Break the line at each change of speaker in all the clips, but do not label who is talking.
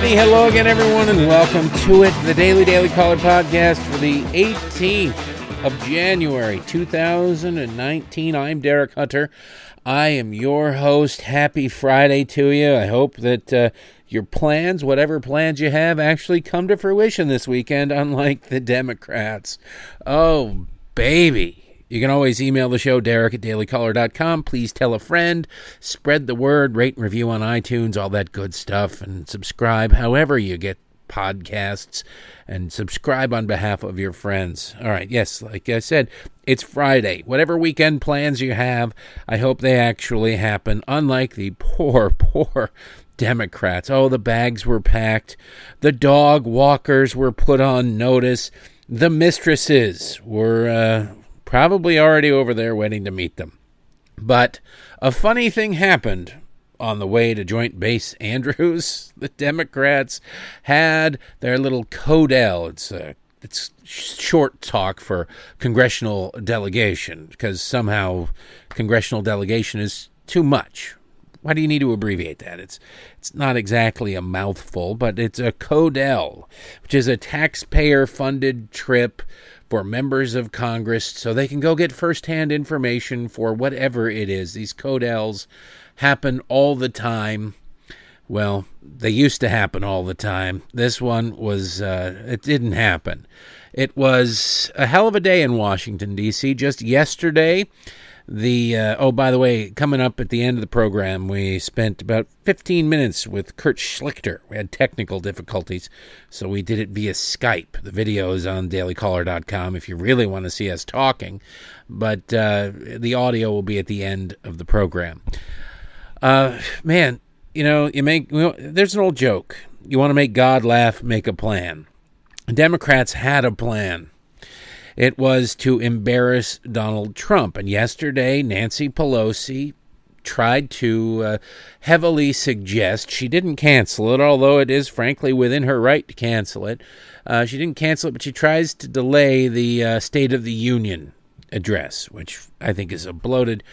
Howdy, hello again, everyone, and welcome to it, the Daily Caller podcast for the 18th of January, 2019. I'm Derek Hunter. I am your host. Happy Friday to you. I hope that your plans, whatever plans you have, actually come to fruition this weekend, unlike the Democrats. Oh, baby. You can always email the show, Derek@dailycaller.com. Please tell a friend, spread the word, rate and review on iTunes, all that good stuff, and subscribe however you get podcasts, and subscribe on behalf of your friends. All right, yes, like I said, it's Friday. Whatever weekend plans you have, I hope they actually happen, unlike the poor Democrats. Oh, the bags were packed. The dog walkers were put on notice. The mistresses were probably already over there waiting to meet them. But a funny thing happened on the way to Joint Base Andrews. The Democrats had their little CODEL. It's short talk for congressional delegation, because somehow congressional delegation is too much. Why do you need to abbreviate that? It's not exactly a mouthful, but it's a CODEL, which is a taxpayer-funded trip for members of Congress so they can go get firsthand information for whatever it is. These CODELs happen all the time. Well, they used to happen all the time. This one was, it didn't happen. It was a hell of a day in Washington, D.C. Just yesterday, by the way, coming up at the end of the program, we spent about 15 minutes with Kurt Schlichter. We had technical difficulties, so we did it via Skype. The video is on dailycaller.com if you really want to see us talking, but the audio will be at the end of the program. Man, there's an old joke. You want to make God laugh, make a plan. Democrats had a plan. It was to embarrass Donald Trump. And yesterday, Nancy Pelosi tried to heavily suggest, she didn't cancel it, although it is frankly within her right to cancel it. She didn't cancel it, but she tries to delay the State of the Union address, which I think is a bloated,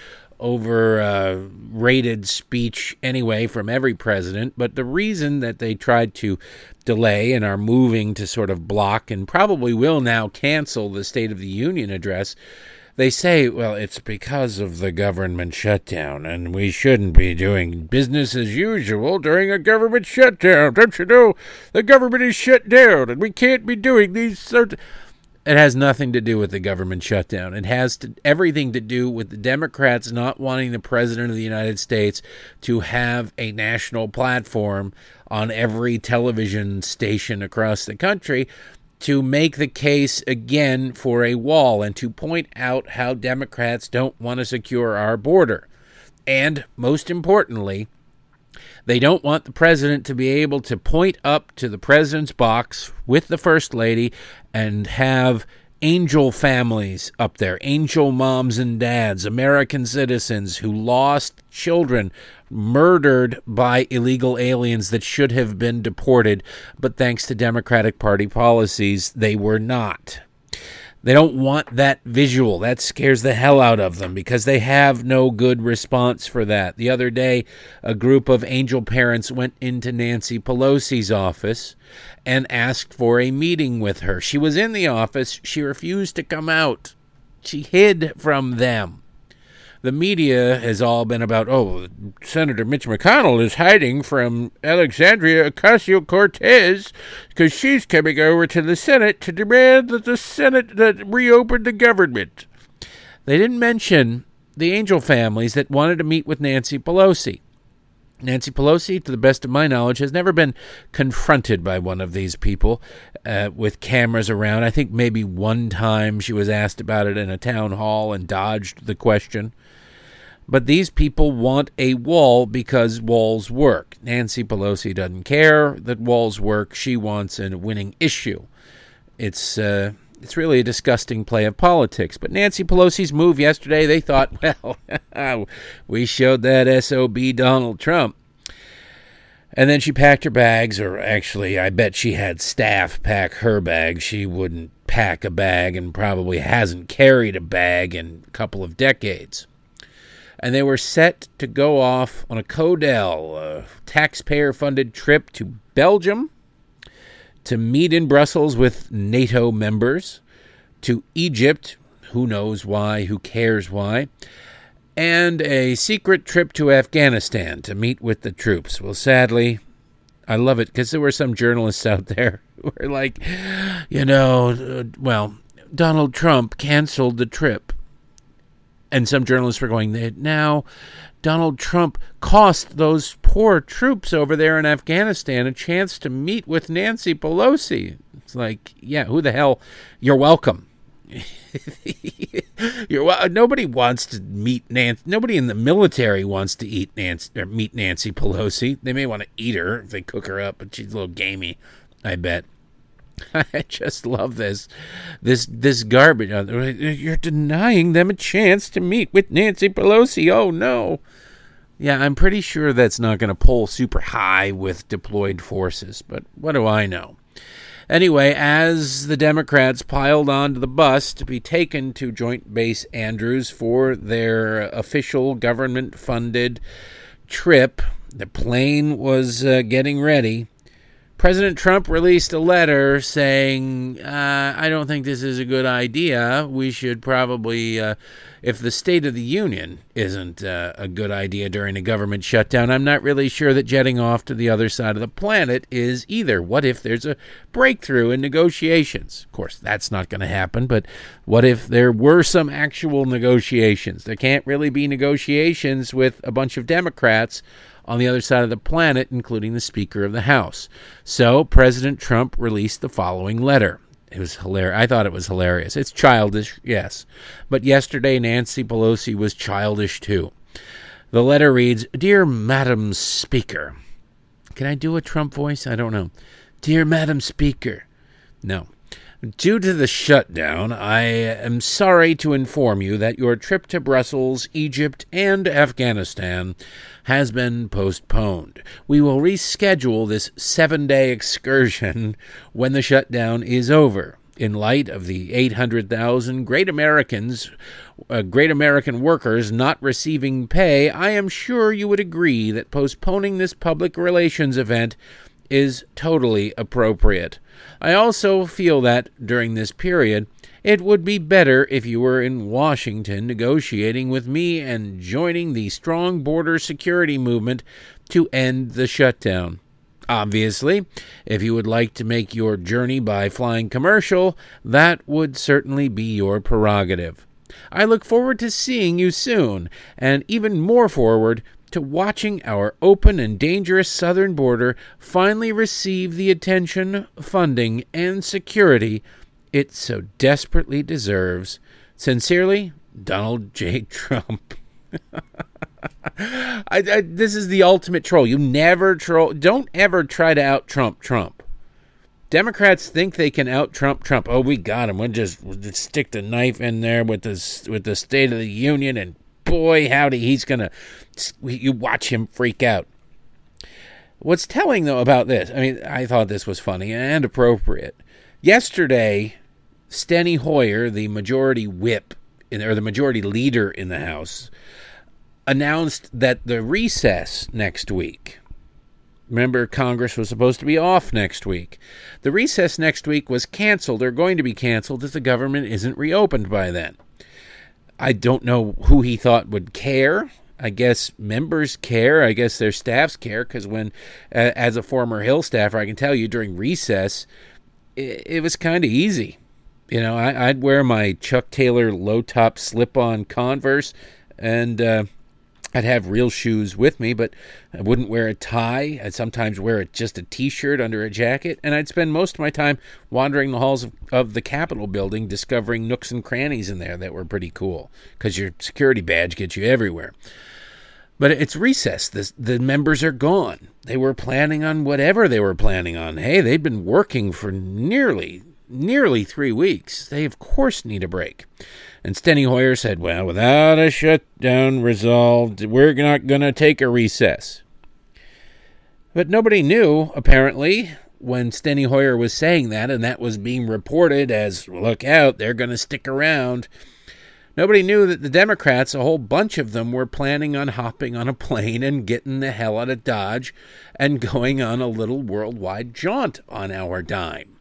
overrated speech anyway from every president. But the reason that they tried to delay and are moving to sort of block and probably will now cancel the State of the Union address, they say, well, it's because of the government shutdown, and we shouldn't be doing business as usual during a government shutdown. Don't you know? The government is shut down, and we can't be doing these sort of... It has nothing to do with the government shutdown. It has everything to do with the Democrats not wanting the President of the United States to have a national platform on every television station across the country to make the case again for a wall and to point out how Democrats don't want to secure our border. And most importantly, they don't want the president to be able to point up to the president's box with the first lady and have angel families up there, angel moms and dads, American citizens who lost children, murdered by illegal aliens that should have been deported, but thanks to Democratic Party policies, they were not. They don't want that visual. That scares the hell out of them because they have no good response for that. The other day, a group of angel parents went into Nancy Pelosi's office and asked for a meeting with her. She was in the office. She refused to come out. She hid from them. The media has all been about, Senator Mitch McConnell is hiding from Alexandria Ocasio-Cortez because she's coming over to the Senate to demand that the Senate that reopen the government. They didn't mention the angel families that wanted to meet with Nancy Pelosi. Nancy Pelosi, to the best of my knowledge, has never been confronted by one of these people with cameras around. I think maybe one time she was asked about it in a town hall and dodged the question. But these people want a wall because walls work. Nancy Pelosi doesn't care that walls work. She wants a winning issue. It's really a disgusting play of politics. But Nancy Pelosi's move yesterday, they thought, well, we showed that SOB Donald Trump. And then she packed her bags, or actually, I bet she had staff pack her bag. She wouldn't pack a bag and probably hasn't carried a bag in a couple of decades. and they were set to go off on a Codel, a taxpayer-funded trip to Belgium, to meet in Brussels with NATO members, to Egypt, who knows why, who cares why, and a secret trip to Afghanistan to meet with the troops. Well, sadly, I love it because there were some journalists out there who were like, Donald Trump canceled the trip. And some journalists were going, now Donald Trump cost those poor troops over there in Afghanistan a chance to meet with Nancy Pelosi. It's like, yeah, who the hell? You're welcome. Nobody wants to meet Nancy. Nobody in the military wants to meet Nancy Pelosi. They may want to eat her if they cook her up, but she's a little gamey, I bet. I just love this garbage. You're denying them a chance to meet with Nancy Pelosi. Oh, no. Yeah, I'm pretty sure that's not going to pull super high with deployed forces, but what do I know? Anyway, as the Democrats piled onto the bus to be taken to Joint Base Andrews for their official government-funded trip, the plane was getting ready. President Trump released a letter saying, I don't think this is a good idea. We should probably, if the State of the Union isn't a good idea during a government shutdown, I'm not really sure that jetting off to the other side of the planet is either. What if there's a breakthrough in negotiations? Of course, that's not going to happen, but what if there were some actual negotiations? There can't really be negotiations with a bunch of Democrats on the other side of the planet, including the Speaker of the House. So President Trump released the following letter. It was hilarious. I thought it was hilarious. It's childish, yes. But yesterday, Nancy Pelosi was childish, too. The letter reads, Dear Madam Speaker. Can I do a Trump voice? I don't know. Dear Madam Speaker. No. Due to the shutdown, I am sorry to inform you that your trip to Brussels, Egypt, and Afghanistan has been postponed. We will reschedule this 7-day excursion when the shutdown is over. In light of the 800,000 great American workers not receiving pay, I am sure you would agree that postponing this public relations event is totally appropriate. I also feel that, during this period, it would be better if you were in Washington negotiating with me and joining the strong border security movement to end the shutdown. Obviously, if you would like to make your journey by flying commercial, that would certainly be your prerogative. I look forward to seeing you soon, and even more forward to watching our open and dangerous southern border finally receive the attention, funding, and security it so desperately deserves. Sincerely, Donald J. Trump. This is the ultimate troll. You never troll. Don't ever try to out-Trump Trump. Democrats think they can out-Trump Trump. Oh, we got him. We'll just stick the knife in there with the State of the Union, and boy, howdy, he's going to... You watch him freak out. What's telling, though, about this, I mean, I thought this was funny and appropriate. Yesterday, Steny Hoyer, the majority whip, or the majority leader in the House, announced that the recess next week... Remember, Congress was supposed to be off next week. The recess next week was canceled, or going to be canceled, if the government isn't reopened by then. I don't know who he thought would care. I guess members care. I guess their staffs care, because when, as a former Hill staffer, I can tell you during recess, it was kind of easy. You know, I'd wear my Chuck Taylor low-top slip-on Converse, and I'd have real shoes with me, but I wouldn't wear a tie. I'd sometimes wear just a T-shirt under a jacket, and I'd spend most of my time wandering the halls of the Capitol building, discovering nooks and crannies in there that were pretty cool, because your security badge gets you everywhere. But it's recess. The members are gone. They were planning on whatever they were planning on. Hey, they'd been working for nearly 3 weeks. They, of course, need a break. And Steny Hoyer said, well, without a shutdown resolved, we're not going to take a recess. But nobody knew, apparently, when Steny Hoyer was saying that, and that was being reported as, look out, they're going to stick around. Nobody knew that the Democrats, a whole bunch of them, were planning on hopping on a plane and getting the hell out of Dodge and going on a little worldwide jaunt on our dime.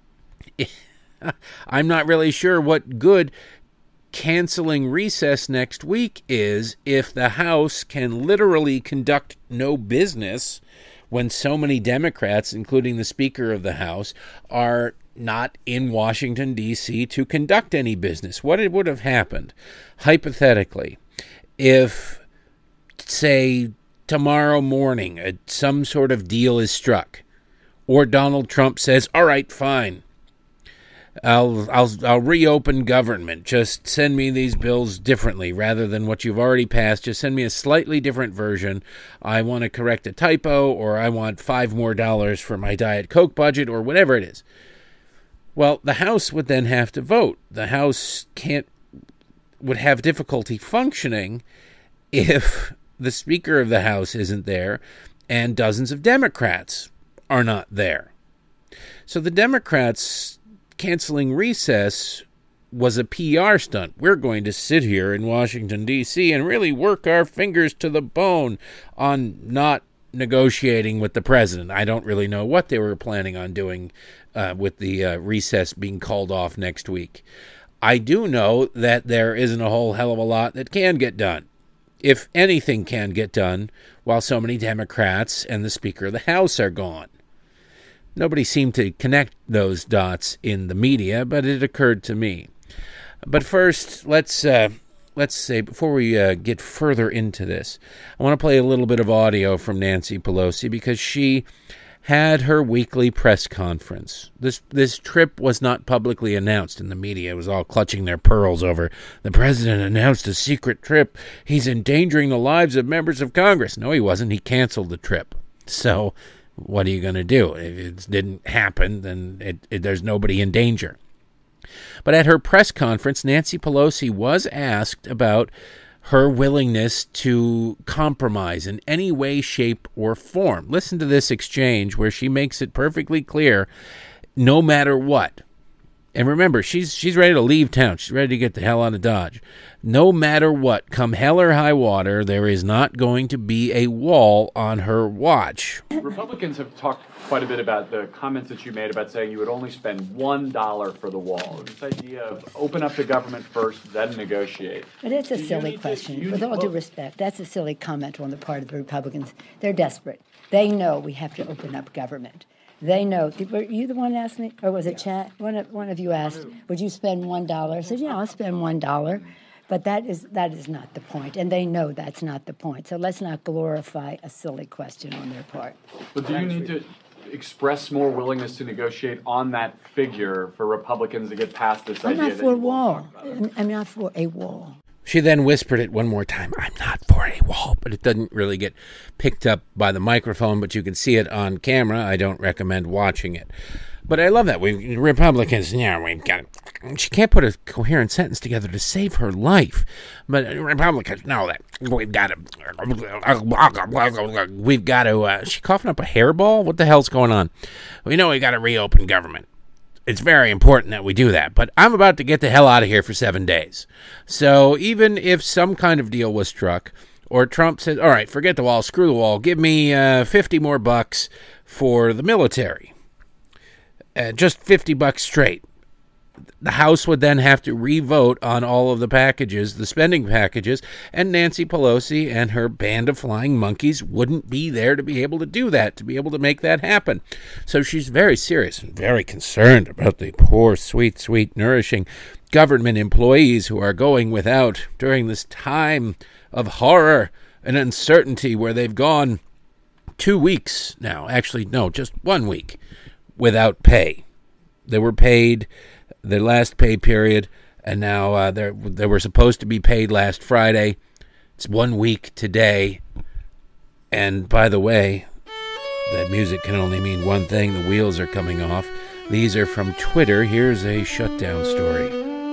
I'm not really sure what good canceling recess next week is if the House can literally conduct no business when so many Democrats, including the Speaker of the House, are not in Washington, D.C. to conduct any business. What would have happened, hypothetically, if, say, tomorrow morning some sort of deal is struck, or Donald Trump says, all right, fine, I'll reopen government. Just send me these bills differently rather than what you've already passed. Just send me a slightly different version. I want to correct a typo, or I want $5 more for my Diet Coke budget, or whatever it is. Well, the House would then have to vote. The House would have difficulty functioning if the Speaker of the House isn't there and dozens of Democrats are not there. So the Democrats canceling recess was a PR stunt. We're going to sit here in Washington, D.C. and really work our fingers to the bone on not negotiating with the president. I don't really know what they were planning on doing with the recess being called off next week. I do know that there isn't a whole hell of a lot that can get done, if anything can get done, while so many Democrats and the Speaker of the House are gone. Nobody seemed to connect those dots in the media, but it occurred to me. But first, let's say, before we get further into this, I want to play a little bit of audio from Nancy Pelosi because she had her weekly press conference. This trip was not publicly announced in the media. It was all clutching their pearls over, the president announced a secret trip. He's endangering the lives of members of Congress. No, he wasn't. He canceled the trip. So what are you going to do? If it didn't happen, then there's nobody in danger. But at her press conference, Nancy Pelosi was asked about her willingness to compromise in any way, shape, or form. Listen to this exchange where she makes it perfectly clear, no matter what. And remember, she's ready to leave town. She's ready to get the hell out of Dodge. No matter what, come hell or high water, there is not going to be a wall on her watch.
Republicans have talked quite a bit about the comments that you made about saying you would only spend $1 for the wall. This idea of open up the government first, then negotiate.
But it's a silly question. With all due respect, that's a silly comment on the part of the Republicans. They're desperate. They know we have to open up government. They know. Were you the one that asked me? Or was it Chad? One of you asked, would you spend $1? I said, yeah, I'll spend $1. But that is not the point. And they know that's not the point. So let's not glorify a silly question on their part.
But do you need to express more willingness to negotiate on that figure for Republicans to get past this idea?
I'm not for a wall. I'm not for a wall.
She then whispered it one more time, I'm not for a wall, but it doesn't really get picked up by the microphone, but you can see it on camera. I don't recommend watching it. But I love that. Republicans, we've got it. She can't put a coherent sentence together to save her life. But Republicans know that we've got to, is she coughing up a hairball? What the hell's going on? We know we got to reopen government. It's very important that we do that, but I'm about to get the hell out of here for 7 days. So even if some kind of deal was struck, or Trump says, all right, forget the wall, screw the wall, give me $50 more for the military, just $50 straight, the House would then have to re-vote on all of the packages, the spending packages, and Nancy Pelosi and her band of flying monkeys wouldn't be there to be able to do that, to be able to make that happen. So she's very serious and very concerned about the poor, sweet, sweet, nourishing government employees who are going without during this time of horror and uncertainty where they've gone 2 weeks now. Actually, no, just 1 week without pay. They were paid their last pay period, and now they were supposed to be paid last Friday. It's 1 week today. And by the way, that music can only mean one thing. The wheels are coming off. These are from Twitter. Here's a shutdown story.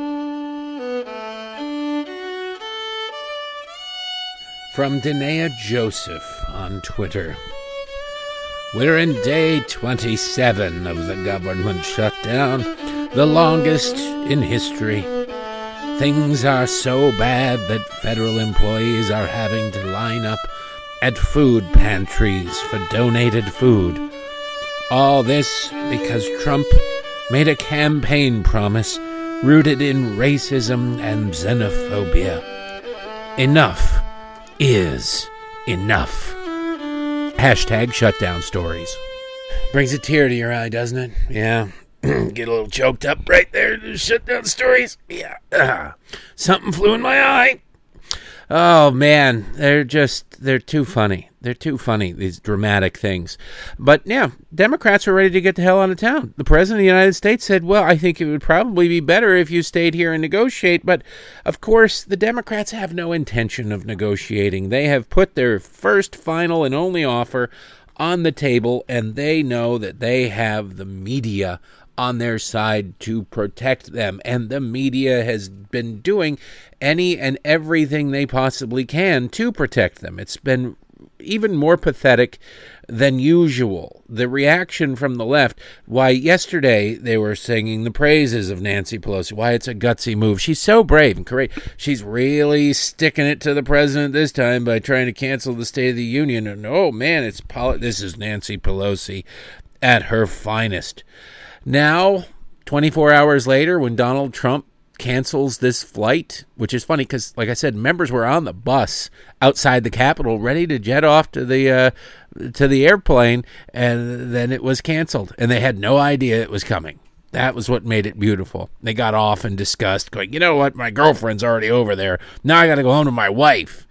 From Danae Joseph on Twitter. We're in day 27 of the government shutdown, the longest in history. Things are so bad that federal employees are having to line up at food pantries for donated food. All this because Trump made a campaign promise rooted in racism and xenophobia. Enough is enough. Hashtag shutdown stories. Brings a tear to your eye, doesn't it? Yeah. Get a little choked up right there. Shutdown stories. Yeah. Something flew in my eye. Oh, man. They're too funny. They're too funny, these dramatic things. But, yeah, Democrats are ready to get the hell out of town. The President of the United States said, well, I think it would probably be better if you stayed here and negotiate. But, of course, the Democrats have no intention of negotiating. They have put their first, final, and only offer on the table, and they know that they have the media on their side to protect them. And the media has been doing any and everything they possibly can to protect them. It's been even more pathetic than usual. The reaction from the left, why yesterday they were singing the praises of Nancy Pelosi, why it's a gutsy move. She's so brave and courageous. She's really sticking it to the president this time by trying to cancel the State of the Union. And oh man, this is Nancy Pelosi at her finest. Now, 24 hours later, when Donald Trump cancels this flight, which is funny because, like I said, members were on the bus outside the Capitol ready to jet off to the airplane, and then it was canceled, and they had no idea it was coming. That was what made it beautiful. They got off and discussed, going, you know what, my girlfriend's already over there. Now I got to go home to my wife.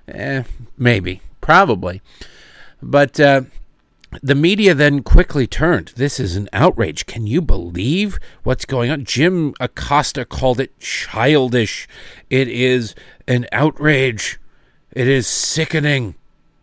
Maybe, probably. But the media then quickly turned. This is an outrage. Can you believe what's going on? Jim Acosta called it childish. It is an outrage. It is sickening.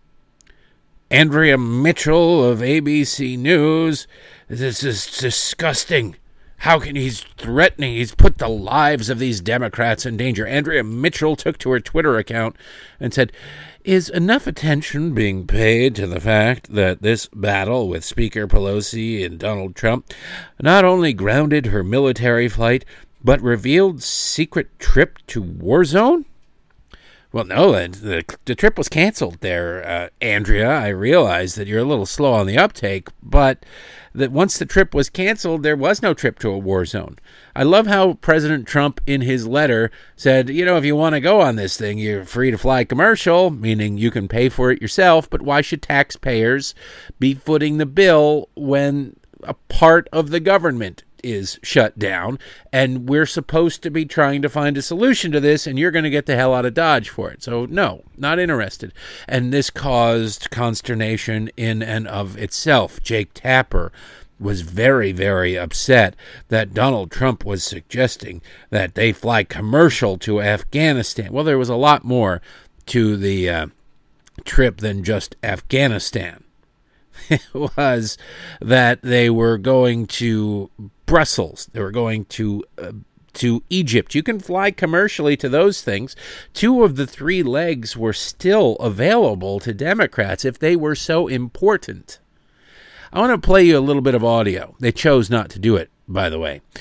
Andrea Mitchell of ABC News, this is disgusting. How can he's threatening? He's put the lives of these Democrats in danger. Andrea Mitchell took to her Twitter account and said, is enough attention being paid to the fact that this battle with Speaker Pelosi and Donald Trump not only grounded her military flight, but revealed secret trip to war zone? Well, no, the trip was canceled there, Andrea. I realize that you're a little slow on the uptake, but that once the trip was canceled, there was no trip to a war zone. I love how President Trump, in his letter, said, you know, if you want to go on this thing, you're free to fly commercial, meaning you can pay for it yourself, but why should taxpayers be footing the bill when a part of the government is shut down, and we're supposed to be trying to find a solution to this, and you're going to get the hell out of Dodge for it. So no, not interested. And this caused consternation in and of itself. Jake Tapper was very, very upset that Donald Trump was suggesting that they fly commercial to Afghanistan. Well, there was a lot more to the trip than just Afghanistan. It was that they were going to Brussels. They were going to Egypt. You can fly commercially to those things. 2 of the 3 legs were still available to Democrats if they were so important. I want to play you a little bit of audio. They chose not to do it, by the way.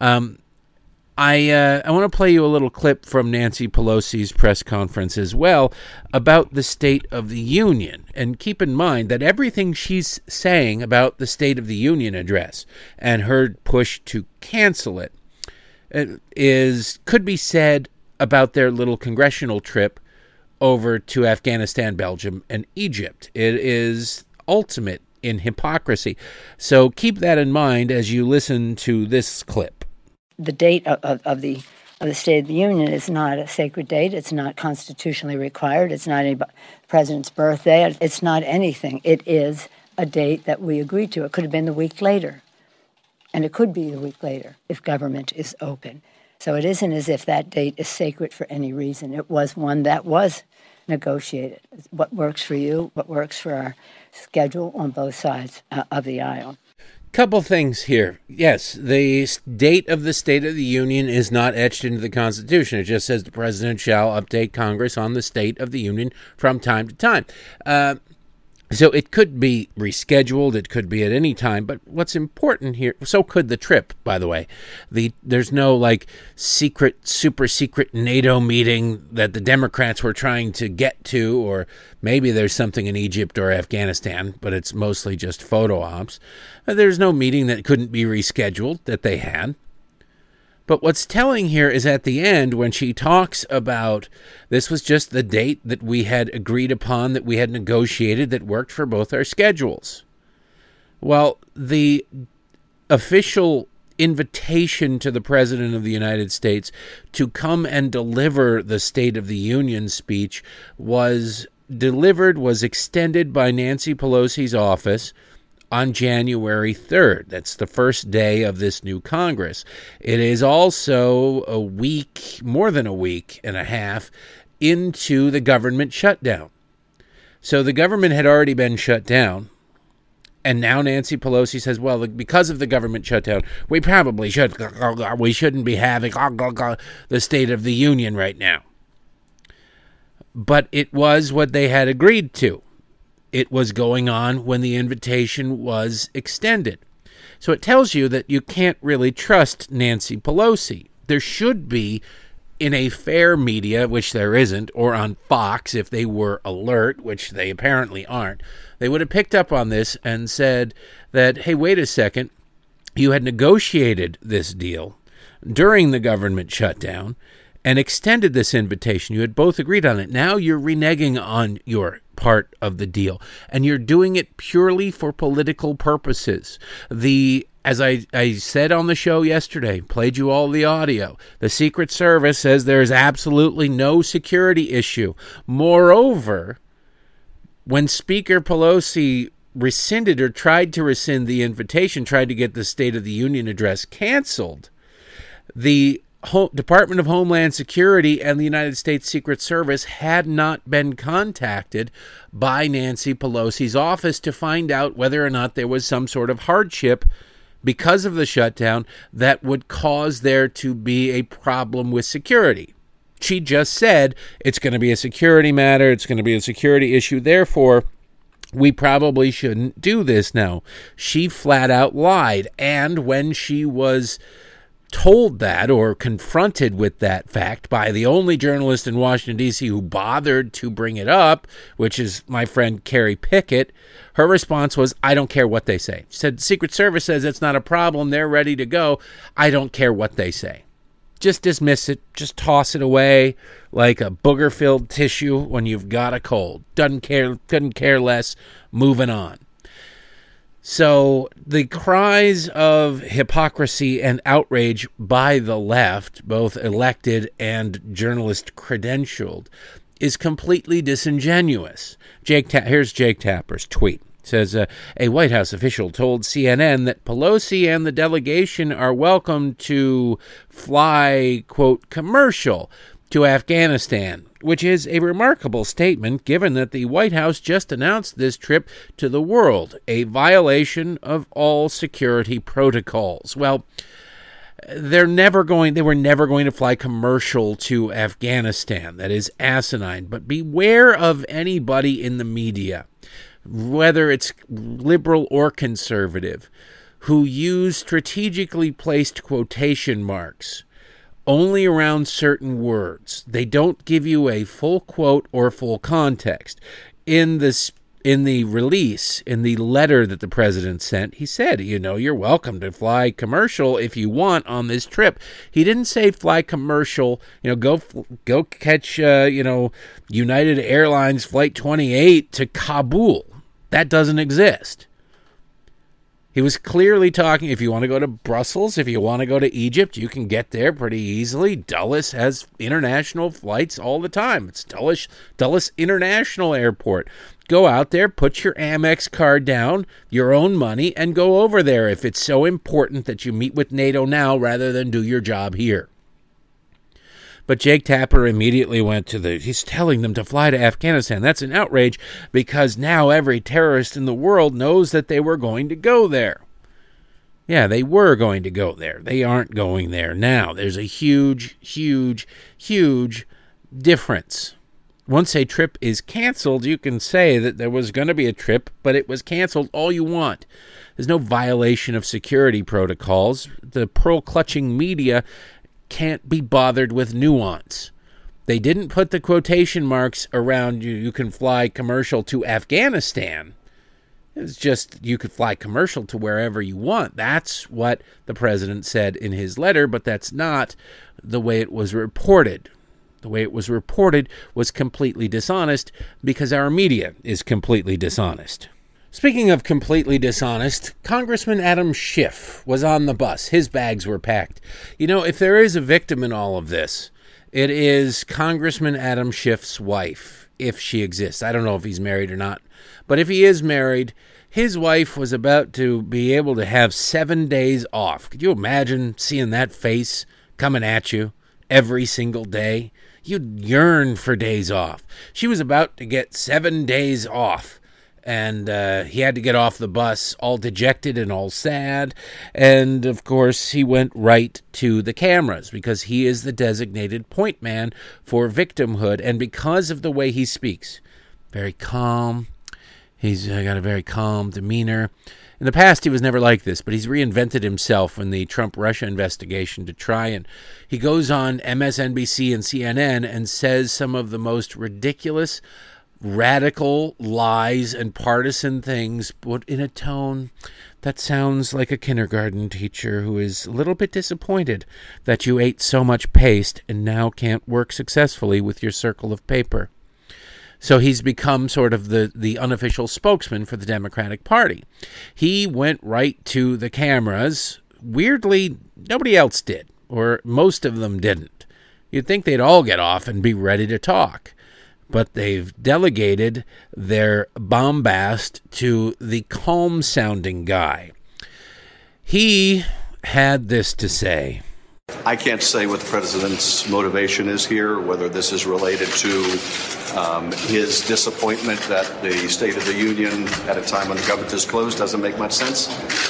I want to play you a little clip from Nancy Pelosi's press conference as well about the State of the Union. And keep in mind that everything she's saying about the State of the Union address and her push to cancel it could be said about their little congressional trip over to Afghanistan, Belgium, and Egypt. It is ultimate in hypocrisy. So keep that in mind as you listen to this clip.
The date of the State of the Union is not a sacred date. It's not constitutionally required. It's not any president's birthday. It's not anything. It is a date that we agreed to. It could have been the week later, and it could be the week later if government is open. So it isn't as if that date is sacred for any reason. It was one that was negotiated. What works for you, what works for our schedule on both sides of the aisle.
Couple things here. Yes, the date of the State of the Union is not etched into the Constitution. It just says the president shall update Congress on the State of the Union from time to time. So it could be rescheduled. It could be at any time. But what's important here, so could the trip, by the way. There's no super secret NATO meeting that the Democrats were trying to get to, or maybe there's something in Egypt or Afghanistan, but it's mostly just photo ops. There's no meeting that couldn't be rescheduled that they had. But what's telling here is at the end, when she talks about this was just the date that we had agreed upon, that we had negotiated, that worked for both our schedules. Well, the official invitation to the President of the United States to come and deliver the State of the Union speech was extended by Nancy Pelosi's office on January 3rd. That's the first day of this new Congress. It is also more than a week and a half into the government shutdown. So the government had already been shut down. And now Nancy Pelosi says, well, because of the government shutdown, we shouldn't be having the State of the Union right now. But it was what they had agreed to. It was going on when the invitation was extended. So it tells you that you can't really trust Nancy Pelosi. There should be, in a fair media, which there isn't, or on Fox, if they were alert, which they apparently aren't, they would have picked up on this and said that, hey, wait a second, you had negotiated this deal during the government shutdown and extended this invitation. You had both agreed on it. Now you're reneging on your part of the deal, and you're doing it purely for political purposes. As I said on the show yesterday, played you all the audio, the Secret Service says there is absolutely no security issue. Moreover, when Speaker Pelosi rescinded or tried to rescind the invitation, tried to get the State of the Union address canceled, the Department of Homeland Security and the United States Secret Service had not been contacted by Nancy Pelosi's office to find out whether or not there was some sort of hardship because of the shutdown that would cause there to be a problem with security. She just said it's going to be a security matter, it's going to be a security issue, therefore we probably shouldn't do this now. She flat out lied, and when she was told that or confronted with that fact by the only journalist in Washington, D.C. who bothered to bring it up, which is my friend Carrie Pickett, her response was, I don't care what they say. She said, Secret Service says it's not a problem. They're ready to go. I don't care what they say. Just dismiss it. Just toss it away like a booger-filled tissue when you've got a cold. Couldn't care less. Moving on. So the cries of hypocrisy and outrage by the left, both elected and journalist credentialed, is completely disingenuous. Here's Jake Tapper's tweet. It says, a White House official told CNN that Pelosi and the delegation are welcome to fly, quote, commercial to Afghanistan, which is a remarkable statement given that the White House just announced this trip to the world, a violation of all security protocols. Well, they were never going to fly commercial to Afghanistan. That is asinine. But beware of anybody in the media, whether it's liberal or conservative, who use strategically placed quotation marks only around certain words. They don't give you a full quote or full context. In the release, in the letter that the president sent, he said, you're welcome to fly commercial if you want on this trip. He didn't say fly commercial, go catch, United Airlines Flight 28 to Kabul. That doesn't exist. He was clearly talking, if you want to go to Brussels, if you want to go to Egypt, you can get there pretty easily. Dulles has international flights all the time. It's Dulles International Airport. Go out there, put your Amex card down, your own money, and go over there if it's so important that you meet with NATO now rather than do your job here. But Jake Tapper immediately went he's telling them to fly to Afghanistan. That's an outrage because now every terrorist in the world knows that they were going to go there. Yeah, they were going to go there. They aren't going there now. There's a huge, huge, huge difference. Once a trip is canceled, you can say that there was going to be a trip, but it was canceled all you want. There's no violation of security protocols. The pearl-clutching media can't be bothered with nuance. They didn't put the quotation marks around you can fly commercial to Afghanistan. It's just you could fly commercial to wherever you want. That's what the president said in his letter, but that's not the way it was reported. The way it was reported was completely dishonest because our media is completely dishonest. Speaking of completely dishonest, Congressman Adam Schiff was on the bus. His bags were packed. You know, if there is a victim in all of this, it is Congressman Adam Schiff's wife, if she exists. I don't know if he's married or not. But if he is married, his wife was about to be able to have 7 days off. Could you imagine seeing that face coming at you every single day? You'd yearn for days off. She was about to get 7 days off. And he had to get off the bus all dejected and all sad. And, of course, he went right to the cameras because he is the designated point man for victimhood. And because of the way he speaks, very calm. He's got a very calm demeanor. In the past, he was never like this, but he's reinvented himself in the Trump-Russia investigation to try, and he goes on MSNBC and CNN and says some of the most ridiculous, radical lies and partisan things, but in a tone that sounds like a kindergarten teacher who is a little bit disappointed that you ate so much paste and now can't work successfully with your circle of paper. So he's become sort of the unofficial spokesman for the Democratic Party. He went right to the cameras. Weirdly, nobody else did, or most of them didn't. You'd think they'd all get off and be ready to talk. But they've delegated their bombast to the calm-sounding guy. He had this to say.
I can't say what the president's motivation is here, whether this is related to his disappointment that the State of the Union at a time when the government is closed doesn't make much sense.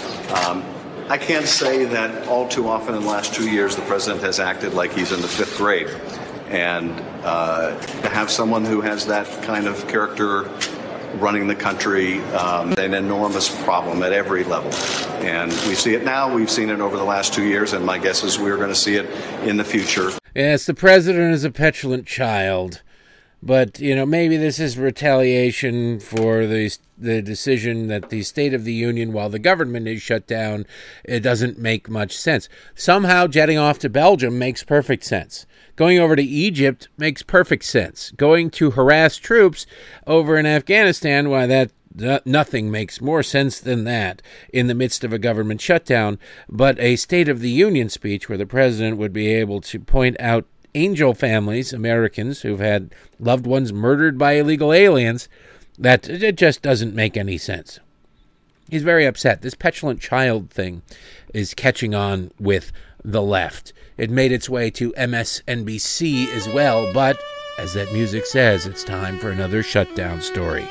I can say that all too often in the last 2 years, the president has acted like he's in the fifth grade. And to have someone who has that kind of character running the country, an enormous problem at every level. And we see it now. We've seen it over the last 2 years, and my guess is we're going to see it in the future.
Yes, the president is a petulant child. But, you know, maybe this is retaliation for the decision that the State of the Union, while the government is shut down, it doesn't make much sense. Somehow jetting off to Belgium makes perfect sense. Going over to Egypt makes perfect sense. Going to harass troops over in Afghanistan, why, that nothing makes more sense than that in the midst of a government shutdown. But a State of the Union speech where the president would be able to point out angel families, Americans who've had loved ones murdered by illegal aliens, that it just doesn't make any sense. He's very upset. This petulant child thing is catching on with the left. It made its way to MSNBC as well, but as that music says, it's time for another shutdown story.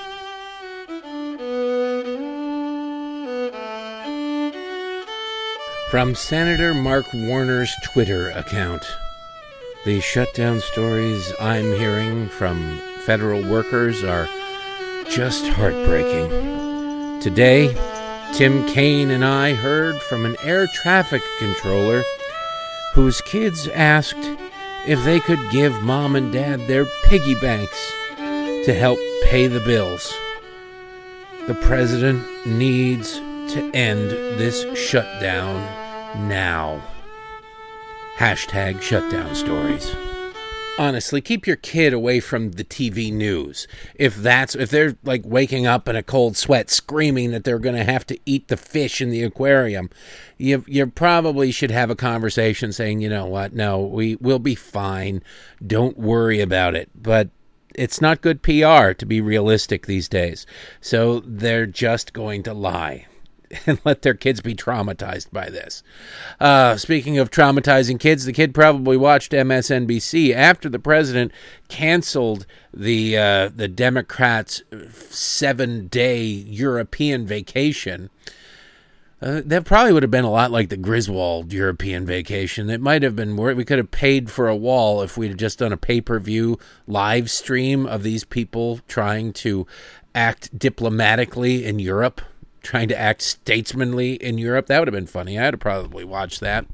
From Senator Mark Warner's Twitter account. The shutdown stories I'm hearing from federal workers are just heartbreaking. Today, Tim Kaine and I heard from an air traffic controller whose kids asked if they could give mom and dad their piggy banks to help pay the bills. The president needs to end this shutdown now. Hashtag shutdown stories. Honestly, keep your kid away from the TV news. If they're like waking up in a cold sweat screaming that they're going to have to eat the fish in the aquarium, you probably should have a conversation saying, you know what, no, we'll be fine. Don't worry about it. But it's not good PR to be realistic these days. So they're just going to lie and let their kids be traumatized by this. Speaking of traumatizing kids, the kid probably watched MSNBC after the president canceled the Democrats' 7-day European vacation. That probably would have been a lot like the Griswold European vacation. It might have been more. We could have paid for a wall if we'd have just done a pay-per-view live stream of these people trying to act diplomatically in Europe, trying to act statesmanly in Europe. That would have been funny. I'd have probably watched that.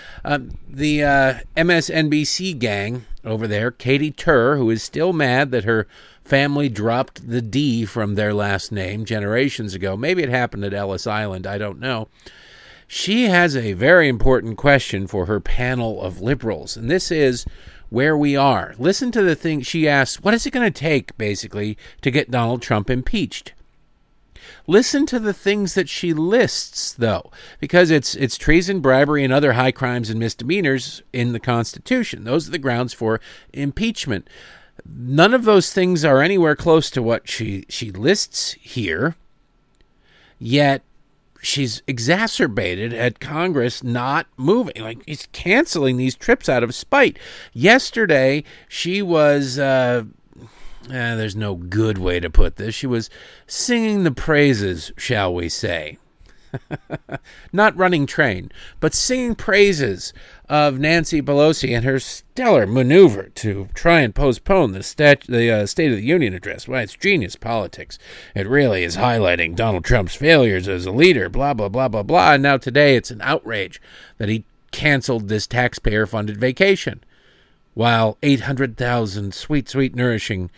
The MSNBC gang over there, Katy Tur, who is still mad that her family dropped the D from their last name generations ago. Maybe it happened at Ellis Island. I don't know. She has a very important question for her panel of liberals, and this is where we are. Listen to the thing she asks. What is it going to take, basically, to get Donald Trump impeached? Listen to the things that she lists, though, because it's treason, bribery, and other high crimes and misdemeanors in the Constitution. Those are the grounds for impeachment. None of those things are anywhere close to what she lists here, yet she's exacerbated at Congress not moving. Like, he's canceling these trips out of spite. Yesterday, she was... there's no good way to put this. She was singing the praises, shall we say. Not running train, but singing praises of Nancy Pelosi and her stellar maneuver to try and postpone the State of the Union address. Why, it's genius politics. It really is highlighting Donald Trump's failures as a leader, blah, blah, blah, blah, blah. And now today it's an outrage that he canceled this taxpayer-funded vacation, while 800,000 sweet, nourishing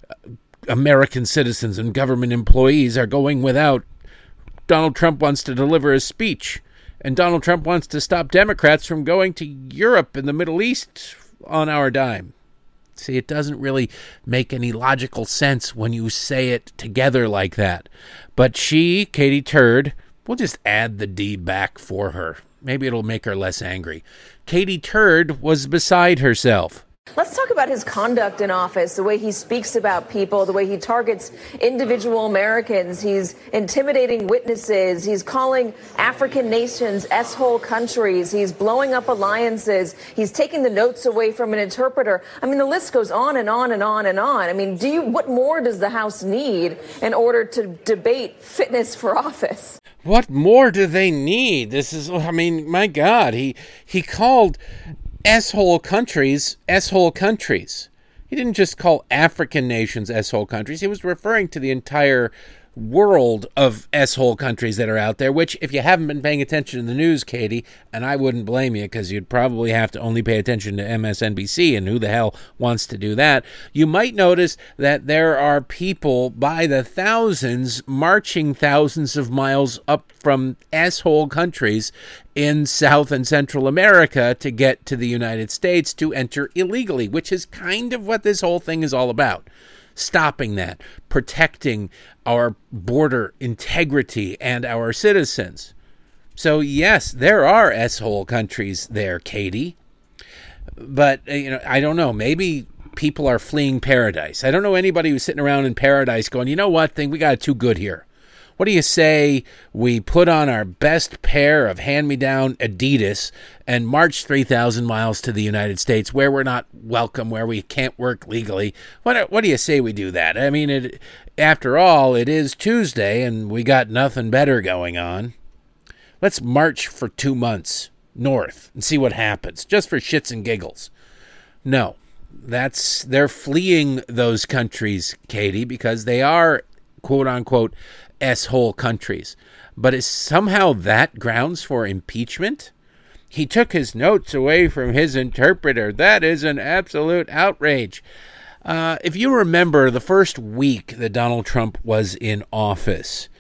American citizens and government employees are going without. Donald Trump wants to deliver a speech, and Donald Trump wants to stop Democrats from going to Europe and the Middle East on our dime. See, it doesn't really make any logical sense when you say it together like that. But she, Katy Tur, we'll just add the D back for her. Maybe it'll make her less angry. Katy Tur was beside herself.
Let's talk about his conduct in office, the way he speaks about people, the way he targets individual Americans. He's intimidating witnesses. He's calling African nations S-hole countries. He's blowing up alliances. He's taking the notes away from an interpreter. I mean, the list goes on and on and on and on. I mean, what more does the House need in order to debate fitness for office?
What more do they need? This is, I mean, my God, he called S-hole countries, S-hole countries. He didn't just call African nations S-hole countries. He was referring to the entire world of S-hole countries that are out there, which, if you haven't been paying attention to the news, Katie, and I wouldn't blame you because you'd probably have to only pay attention to MSNBC, and who the hell wants to do that, you might notice that there are people by the thousands marching thousands of miles up from S-hole countries in South and Central America to get to the United States to enter illegally, which is kind of what this whole thing is all about. Stopping that, protecting our border integrity and our citizens. So yes, there are S-hole countries there, Katie. But, I don't know, maybe people are fleeing paradise. I don't know anybody who's sitting around in paradise going, you know what, we got it too good here. What do you say we put on our best pair of hand-me-down Adidas and march 3,000 miles to the United States where we're not welcome, where we can't work legally? What do you say we do that? I mean, after all, it is Tuesday and we got nothing better going on. Let's march for 2 months north and see what happens, just for shits and giggles. No, they're fleeing those countries, Katie, because they are, quote-unquote, S-hole countries. But is somehow that grounds for impeachment? He took his notes away from his interpreter. That is an absolute outrage. If you remember the first week that Donald Trump was in office,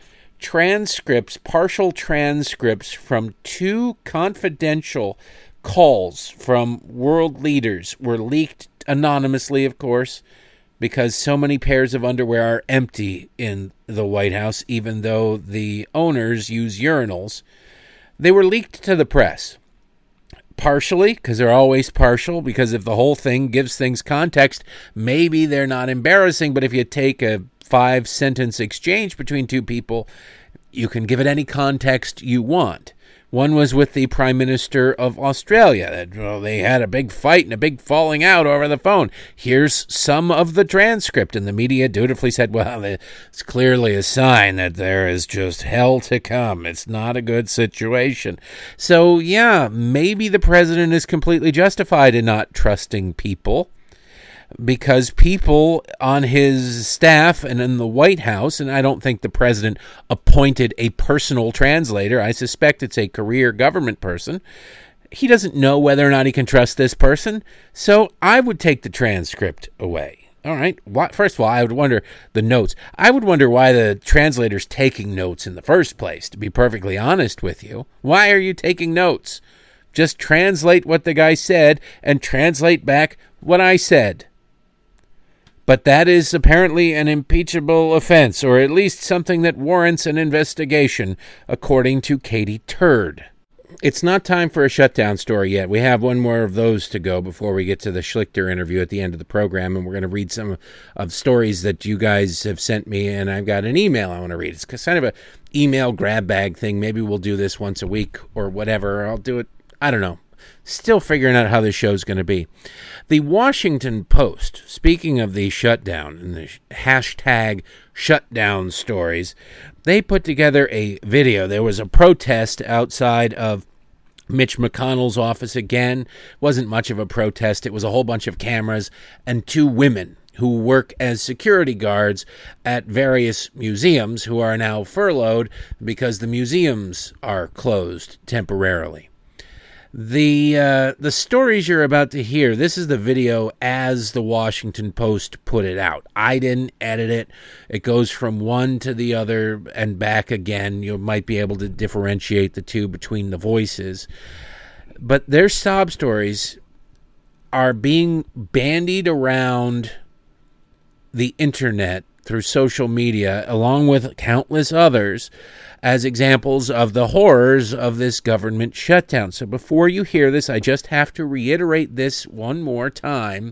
partial transcripts from 2 confidential calls from world leaders were leaked anonymously, of course, because so many pairs of underwear are empty in the White House, even though the owners use urinals. They were leaked to the press. Partially, because they're always partial, because if the whole thing gives things context, maybe they're not embarrassing, but if you take a 5-sentence exchange between 2 people, you can give it any context you want. One was with the Prime Minister of Australia. They had a big fight and a big falling out over the phone. Here's some of the transcript, and the media dutifully said, well, it's clearly a sign that there is just hell to come. It's not a good situation. So, yeah, maybe the president is completely justified in not trusting people, because people on his staff and in the White House, and I don't think the president appointed a personal translator. I suspect it's a career government person. He doesn't know whether or not he can trust this person. So I would take the transcript away. All right. First of all, I would wonder the notes. I would wonder why the translator's taking notes in the first place, to be perfectly honest with you. Why are you taking notes? Just translate what the guy said and translate back what I said. But that is apparently an impeachable offense, or at least something that warrants an investigation, according to Katie Turd. It's not time for a shutdown story yet. We have one more of those to go before we get to the Schlichter interview at the end of the program, and we're going to read some of stories that you guys have sent me, and I've got an email I want to read. It's kind of an email grab bag thing. Maybe we'll do this once a week or whatever. I'll do it, I don't know. Still figuring out how this show's going to be. The Washington Post, speaking of the shutdown and the hashtag shutdown stories, they put together a video. There was a protest outside of Mitch McConnell's office again. Wasn't much of a protest. It was a whole bunch of cameras and two women who work as security guards at various museums who are now furloughed because the museums are closed temporarily. The stories you're about to hear, this is the video as the Washington Post put it out. I didn't edit it. It goes from one to the other and back again. You might be able to differentiate the two between the voices. But their sob stories are being bandied around the internet through social media, along with countless others, as examples of the horrors of this government shutdown. So before you hear this, I just have to reiterate this one more time,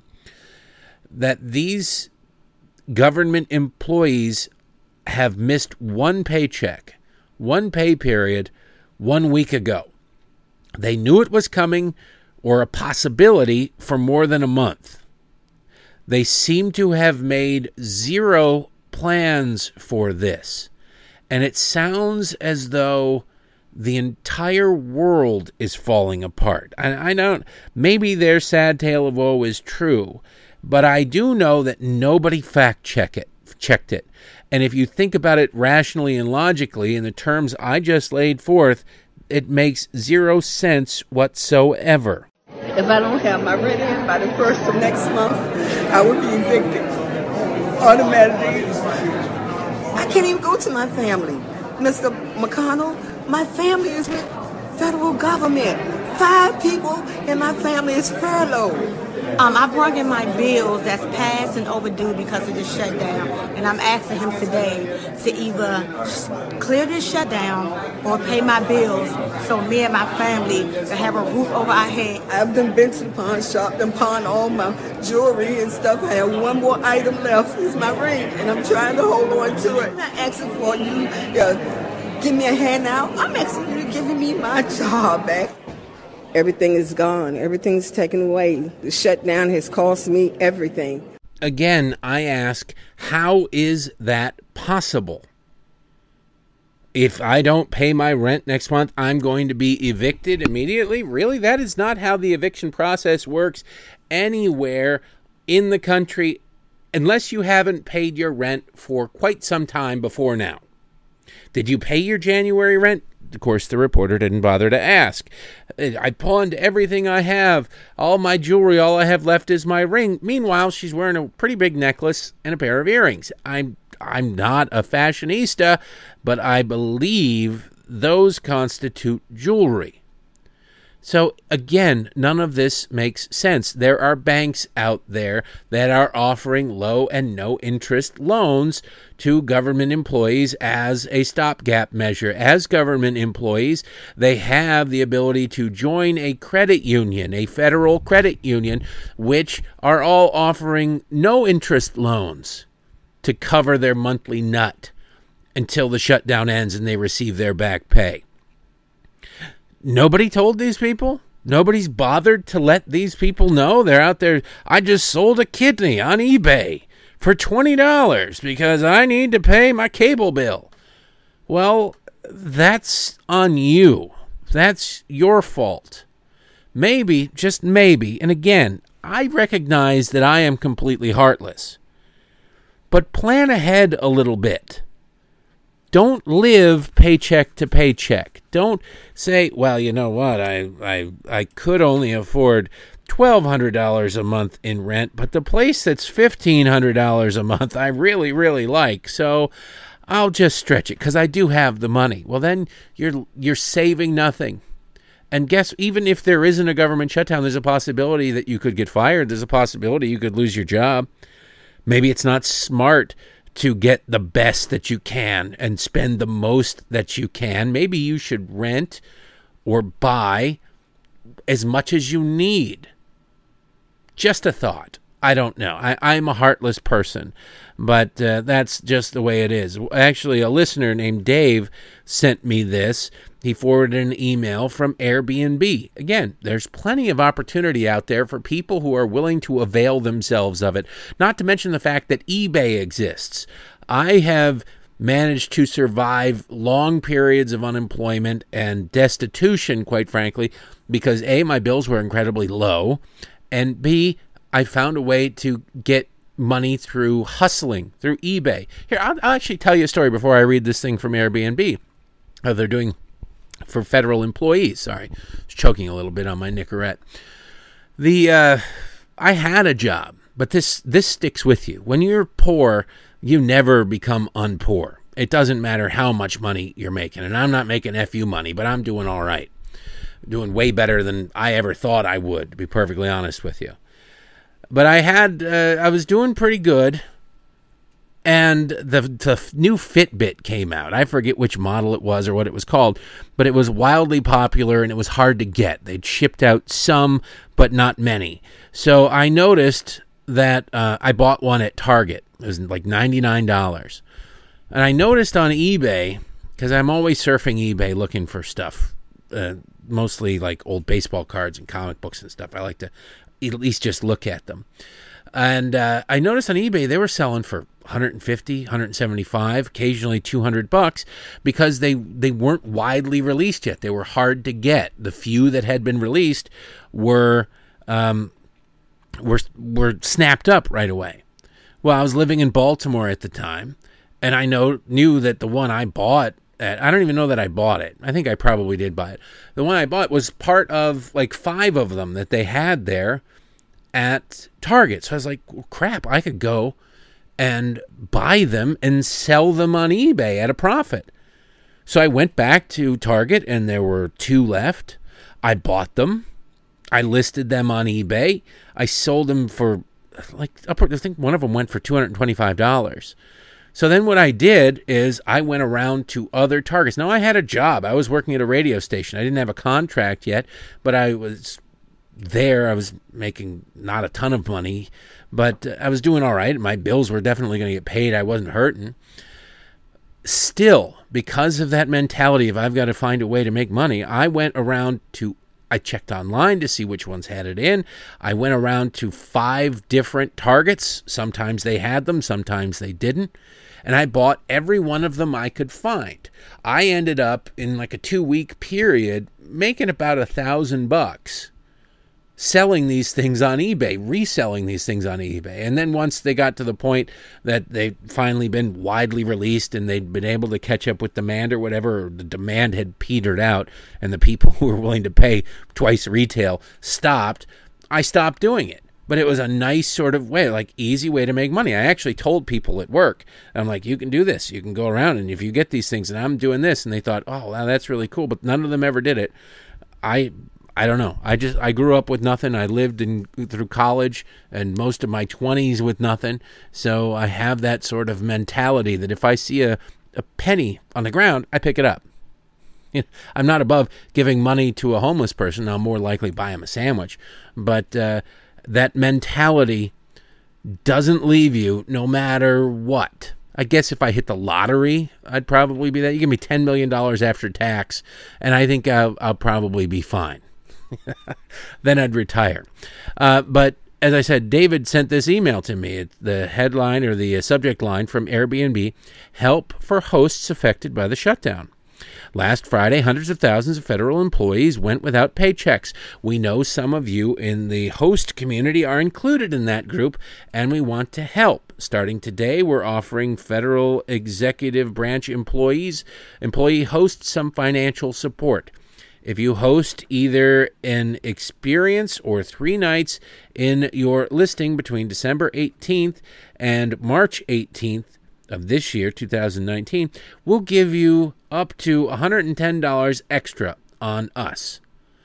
that these government employees have missed one paycheck, one pay period, 1 week ago. They knew it was coming, or a possibility, for more than a month. They seem to have made zero plans for this. And it sounds as though the entire world is falling apart. I don't, maybe their sad tale of woe is true, but I do know that nobody checked it. And if you think about it rationally and logically in the terms I just laid forth, it makes zero sense whatsoever.
If I don't have my rent in by the first of next month, I will be evicted automatically. I can't even go to my family. Mr. McConnell, my family is with federal government. 5 people in my family is furloughed.
I brought in my bills that's past and overdue because of this shutdown, and I'm asking him today to either clear this shutdown or pay my bills so me and my family can have a roof over our head.
I've been to the pawn shop, pawned all my jewelry and stuff. I have one more item left, it's my ring, and I'm trying to hold on to it. I'm not asking for you to give me a handout. I'm asking you to give me my job back. Everything is gone. Everything's taken away. The shutdown has cost me everything.
Again, I ask, how is that possible? If I don't pay my rent next month, I'm going to be evicted immediately? Really? That is not how the eviction process works anywhere in the country, unless you haven't paid your rent for quite some time before now. Did you pay your January rent? Of course, the reporter didn't bother to ask. I pawned everything I have. All my jewelry, all I have left is my ring. Meanwhile, she's wearing a pretty big necklace and a pair of earrings. I'm not a fashionista, but I believe those constitute jewelry. So, again, none of this makes sense. There are banks out there that are offering low and no interest loans to government employees as a stopgap measure. As government employees, they have the ability to join a credit union, a federal credit union, which are all offering no interest loans to cover their monthly nut until the shutdown ends and they receive their back pay. Nobody told these people? Nobody's bothered to let these people know? They're out there, I just sold a kidney on eBay for $20 because I need to pay my cable bill. Well, that's on you. That's your fault. Maybe, just maybe, and again, I recognize that I am completely heartless. But plan ahead a little bit. Don't live paycheck to paycheck. Don't say, well, you know what, I could only afford $1,200 a month in rent, but the place that's $1,500 a month I really, really like, so I'll just stretch it because I do have the money. Well, then you're saving nothing. And guess, even if there isn't a government shutdown, there's a possibility that you could get fired. There's a possibility you could lose your job. Maybe it's not smart to get the best that you can and spend the most that you can. Maybe you should rent or buy as much as you need. Just a thought. I don't know. I'm a heartless person, but that's just the way it is. Actually, a listener named Dave sent me this. He forwarded an email from Airbnb. Again, there's plenty of opportunity out there for people who are willing to avail themselves of it, not to mention the fact that eBay exists. I have managed to survive long periods of unemployment and destitution, quite frankly, because A, my bills were incredibly low, and B, I found a way to get money through hustling, through eBay. Here, I'll actually tell you a story before I read this thing from Airbnb. They're doing for federal employees. Sorry, I was choking a little bit on my Nicorette. I had a job, but this sticks with you. When you're poor, you never become unpoor. It doesn't matter how much money you're making, and I'm not making FU money, but I'm doing all right. Doing way better than I ever thought I would, to be perfectly honest with you. But I was doing pretty good, and the new Fitbit came out. I forget which model it was or what it was called, but it was wildly popular, and it was hard to get. They'd shipped out some, but not many. So I noticed that I bought one at Target. It was like $99. And I noticed on eBay, because I'm always surfing eBay looking for stuff, mostly like old baseball cards and comic books and stuff. I like to at least just look at them. And I noticed on eBay they were selling for $150, $175, occasionally $200, because they weren't widely released yet. They were hard to get. The few that had been released were snapped up right away. Well, I was living in Baltimore at the time, and I knew that the one I bought I don't even know that I bought it. I think I probably did buy it. The one I bought was part of like 5 of them that they had there at Target. So I was like, well, crap, I could go and buy them and sell them on eBay at a profit. So I went back to Target, and there were 2 left. I bought them. I listed them on eBay. I sold them for I think one of them went for $225. So then what I did is I went around to other Targets. Now, I had a job. I was working at a radio station. I didn't have a contract yet, but I was there. I was making not a ton of money, but I was doing all right. My bills were definitely going to get paid. I wasn't hurting. Still, because of that mentality of I've got to find a way to make money, I went around I checked online to see which ones had it in. I went around to 5 different Targets. Sometimes they had them, sometimes they didn't. And I bought every one of them I could find. I ended up in like a 2-week period making about $1,000 selling these things on eBay, reselling these things on eBay. And then once they got to the point that they'd finally been widely released and they'd been able to catch up with demand or whatever, or the demand had petered out and the people who were willing to pay twice retail stopped, I stopped doing it. But it was a nice sort of way, like easy way to make money. I actually told people at work, I'm like, you can do this. You can go around, and if you get these things, and I'm doing this, and they thought, oh, wow, that's really cool. But none of them ever did it. I don't know. I grew up with nothing. I lived through college and most of my 20s with nothing. So I have that sort of mentality that if I see a penny on the ground, I pick it up. You know, I'm not above giving money to a homeless person. I'll more likely buy him a sandwich. But that mentality doesn't leave you no matter what. I guess if I hit the lottery, I'd probably be that. You give me $10 million after tax, and I think I'll probably be fine. Then I'd retire. But as I said, David sent this email to me. It's the headline or the subject line from Airbnb: help for hosts affected by the shutdown. Last Friday, hundreds of thousands of federal employees went without paychecks. We know some of you in the host community are included in that group, and we want to help. Starting today, we're offering federal executive branch employee hosts some financial support. If you host either an experience or 3 nights in your listing between December 18th and March 18th of this year, 2019, we'll give you up to $110 extra on us.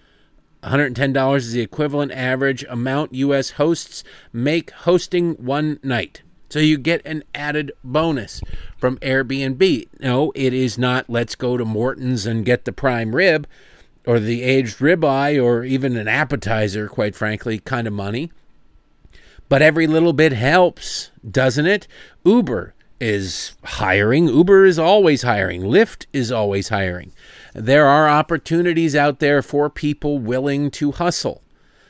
$110 is the equivalent average amount U.S. hosts make hosting one night. So you get an added bonus from Airbnb. No, it is not let's go to Morton's and get the prime rib or the aged ribeye or even an appetizer, quite frankly, kind of money. But every little bit helps, doesn't it? Uber is hiring. Uber is always hiring. Lyft is always hiring. There are opportunities out there for people willing to hustle.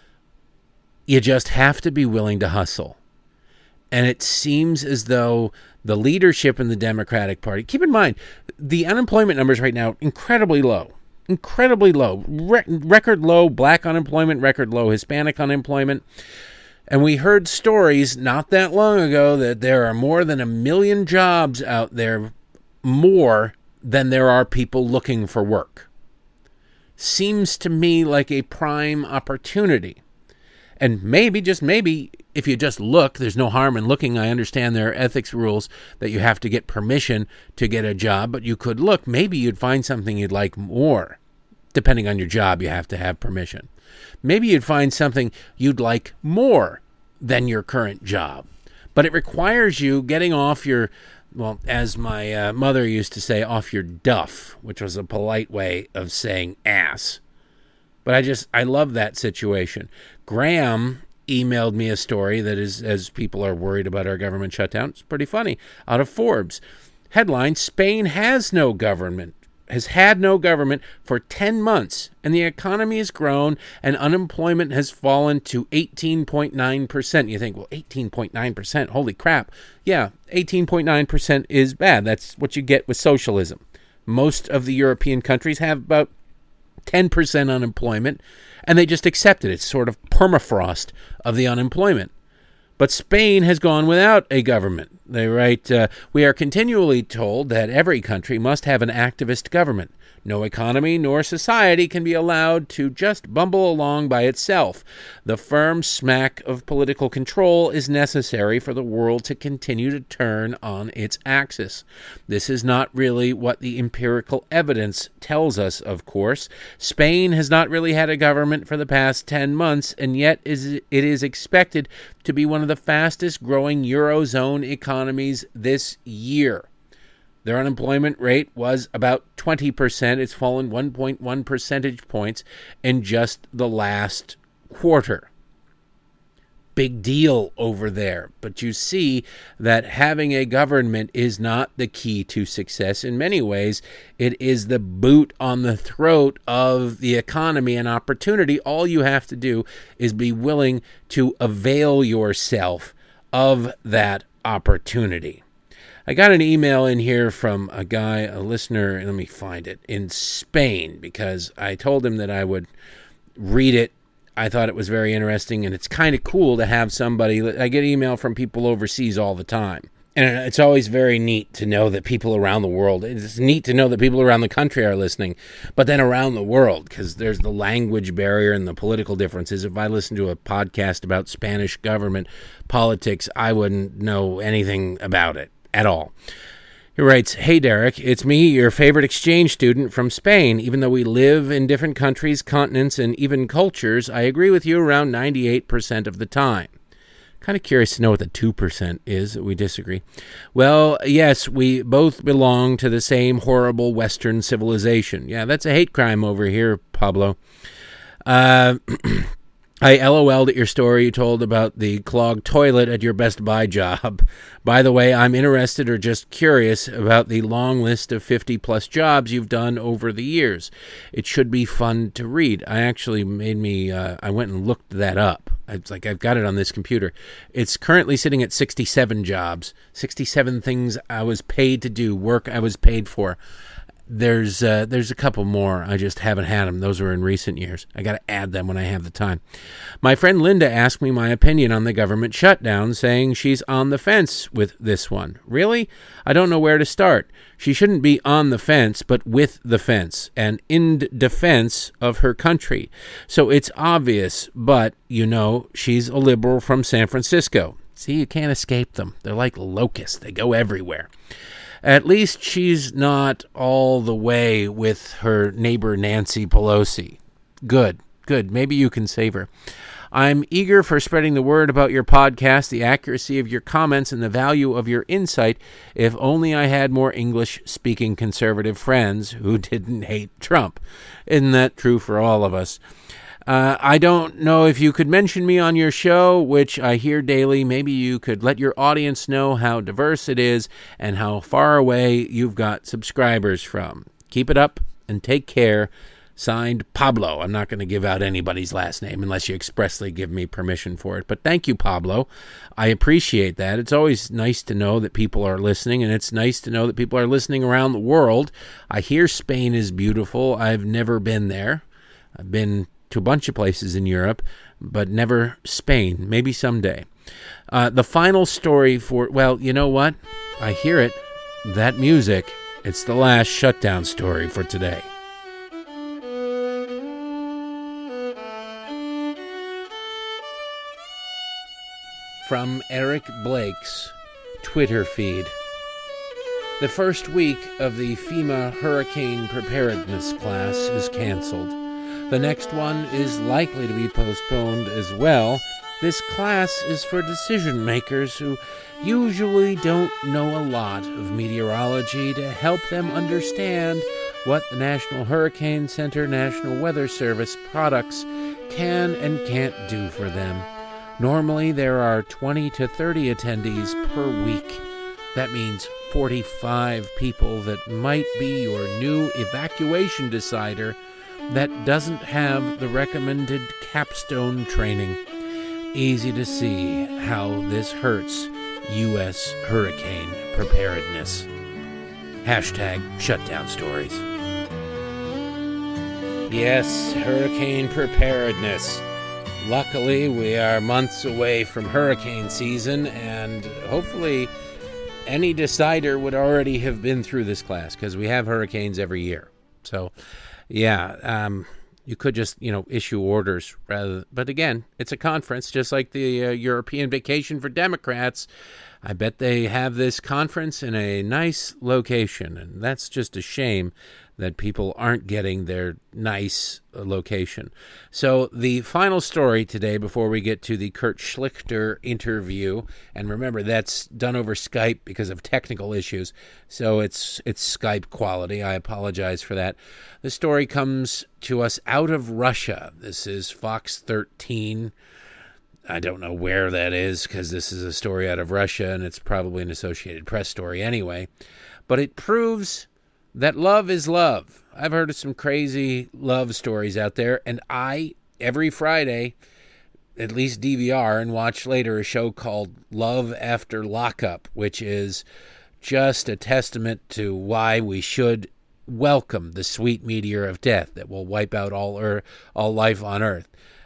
You just have to be willing to hustle. And it seems as though the leadership in the Democratic Party, keep in mind, the unemployment numbers right now, incredibly low. Incredibly low. Record low black unemployment, record low Hispanic unemployment. And we heard stories not that long ago that there are more than 1 million jobs out there, more than there are people looking for work. Seems to me like a prime opportunity. And maybe, just maybe, if you just look, there's no harm in looking. I understand there are ethics rules that you have to get permission to get a job, but you could look. Maybe you'd find something you'd like more. Depending on your job, you have to have permission. Maybe you'd find something you'd like more than your current job. But it requires you getting off your, well, as my mother used to say, off your duff, which was a polite way of saying ass. But I love that situation. Graham emailed me a story that is, as people are worried about our government shutdown, it's pretty funny, out of Forbes. Headline: Spain has had no government for 10 months, and the economy has grown, and unemployment has fallen to 18.9%. You think, well, 18.9%, holy crap. Yeah, 18.9% is bad. That's what you get with socialism. Most of the European countries have about 10% unemployment, and they just accept it. It's sort of permafrost of the unemployment. But Spain has gone without a government. They write, we are continually told that every country must have an activist government. No economy nor society can be allowed to just bumble along by itself. The firm smack of political control is necessary for the world to continue to turn on its axis. This is not really what the empirical evidence tells us, of course. Spain has not really had a government for the past 10 months, and yet it is expected to be one of the fastest growing Eurozone economies this year. Their unemployment rate was about 20%. It's fallen 1.1 percentage points in just the last quarter. Big deal over there. But you see that having a government is not the key to success. In many ways, it is the boot on the throat of the economy and opportunity. All you have to do is be willing to avail yourself of that opportunity. I got an email in here from a guy, a listener, let me find it, in Spain, because I told him that I would read it. I thought it was very interesting, and it's kind of cool to have somebody. I get email from people overseas all the time, and it's always very neat to know that people around the world, it's neat to know that people around the country are listening, but then around the world, because there's the language barrier and the political differences. If I listened to a podcast about Spanish government politics, I wouldn't know anything about it at all. He writes, "Hey Derek, it's me, your favorite exchange student from Spain. Even though we live in different countries, continents, and even cultures, I agree with you around 98% of the time." Kind of curious to know what the 2% is that we disagree. Well, yes, we both belong to the same horrible Western civilization. Yeah, that's a hate crime over here, Pablo. I LOL'd at your story you told about the clogged toilet at your Best Buy job. By the way, I'm interested or just curious about the long list of 50-plus jobs you've done over the years. It should be fun to read. I actually I went and looked that up. It's like I've got it on this computer. It's currently sitting at 67 jobs, 67 things I was paid to do, work I was paid for. There's a couple more. I just haven't had them. Those were in recent years. I got to add them when I have the time. My friend Linda asked me my opinion on the government shutdown, saying she's on the fence with this one. Really? I don't know where to start. She shouldn't be on the fence, but with the fence and in defense of her country. So it's obvious, but, she's a liberal from San Francisco. See, you can't escape them. They're like locusts. They go everywhere. At least she's not all the way with her neighbor Nancy Pelosi. Good. Maybe you can save her. I'm eager for spreading the word about your podcast, the accuracy of your comments, and the value of your insight. If only I had more English-speaking conservative friends who didn't hate Trump. Isn't that true for all of us? I don't know if you could mention me on your show, which I hear daily. Maybe you could let your audience know how diverse it is and how far away you've got subscribers from. Keep it up and take care. Signed, Pablo. I'm not going to give out anybody's last name unless you expressly give me permission for it. But thank you, Pablo. I appreciate that. It's always nice to know that people are listening, and it's nice to know that people are listening around the world. I hear Spain is beautiful. I've never been there. I've been to a bunch of places in Europe, but never Spain. Maybe someday. The final story for, well, you know what? I hear it. That music. It's the last shutdown story for today. From Eric Blake's Twitter feed. The first week of the FEMA hurricane preparedness class is canceled. The next one is likely to be postponed as well. This class is for decision makers who usually don't know a lot of meteorology to help them understand what the National Hurricane Center, National Weather Service products can and can't do for them. Normally there are 20 to 30 attendees per week. That means 45 people that might be your new evacuation decider that doesn't have the recommended capstone training. Easy to see how this hurts U.S. hurricane preparedness. Hashtag shutdown stories. Yes, hurricane preparedness. Luckily, we are months away from hurricane season, and hopefully any decider would already have been through this class, because we have hurricanes every year. So, yeah, you could just, issue orders rather. But again, it's a conference, just like the European Vacation for Democrats. I bet they have this conference in a nice location, and that's just a shame that people aren't getting their nice location. So the final story today, before we get to the Kurt Schlichter interview, and remember, that's done over Skype because of technical issues, so it's Skype quality. I apologize for that. The story comes to us out of Russia. This is Fox 13. I don't know where that is, because this is a story out of Russia, and it's probably an Associated Press story anyway. But it proves that love is love. I've heard of some crazy love stories out there, and I, every Friday, at least DVR and watch later a show called Love After Lockup, which is just a testament to why we should welcome the sweet meteor of death that will wipe out all life on Earth.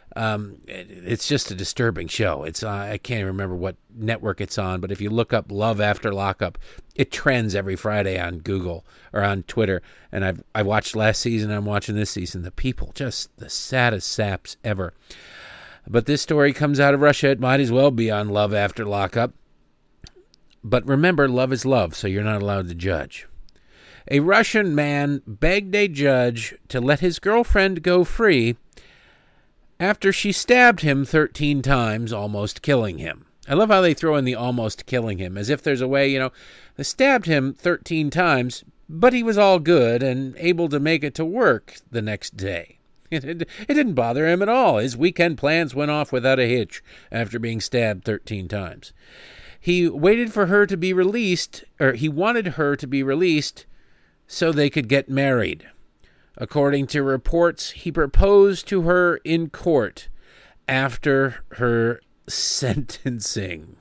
It's just a disturbing show. It's I can't remember what network it's on, but if you look up Love After Lockup, it trends every Friday on Google or on Twitter. And I watched last season, I'm watching this season. The people, just the saddest saps ever. But this story comes out of Russia. It might as well be on Love After Lockup. But remember, love is love, so you're not allowed to judge. A Russian man begged a judge to let his girlfriend go free after she stabbed him 13 times, almost killing him. I love how they throw in the almost killing him, as if there's a way, they stabbed him 13 times, but he was all good and able to make it to work the next day. It didn't bother him at all. His weekend plans went off without a hitch after being stabbed 13 times. He waited for her to be released, or he wanted her to be released so they could get married. According to reports, he proposed to her in court after her sentencing.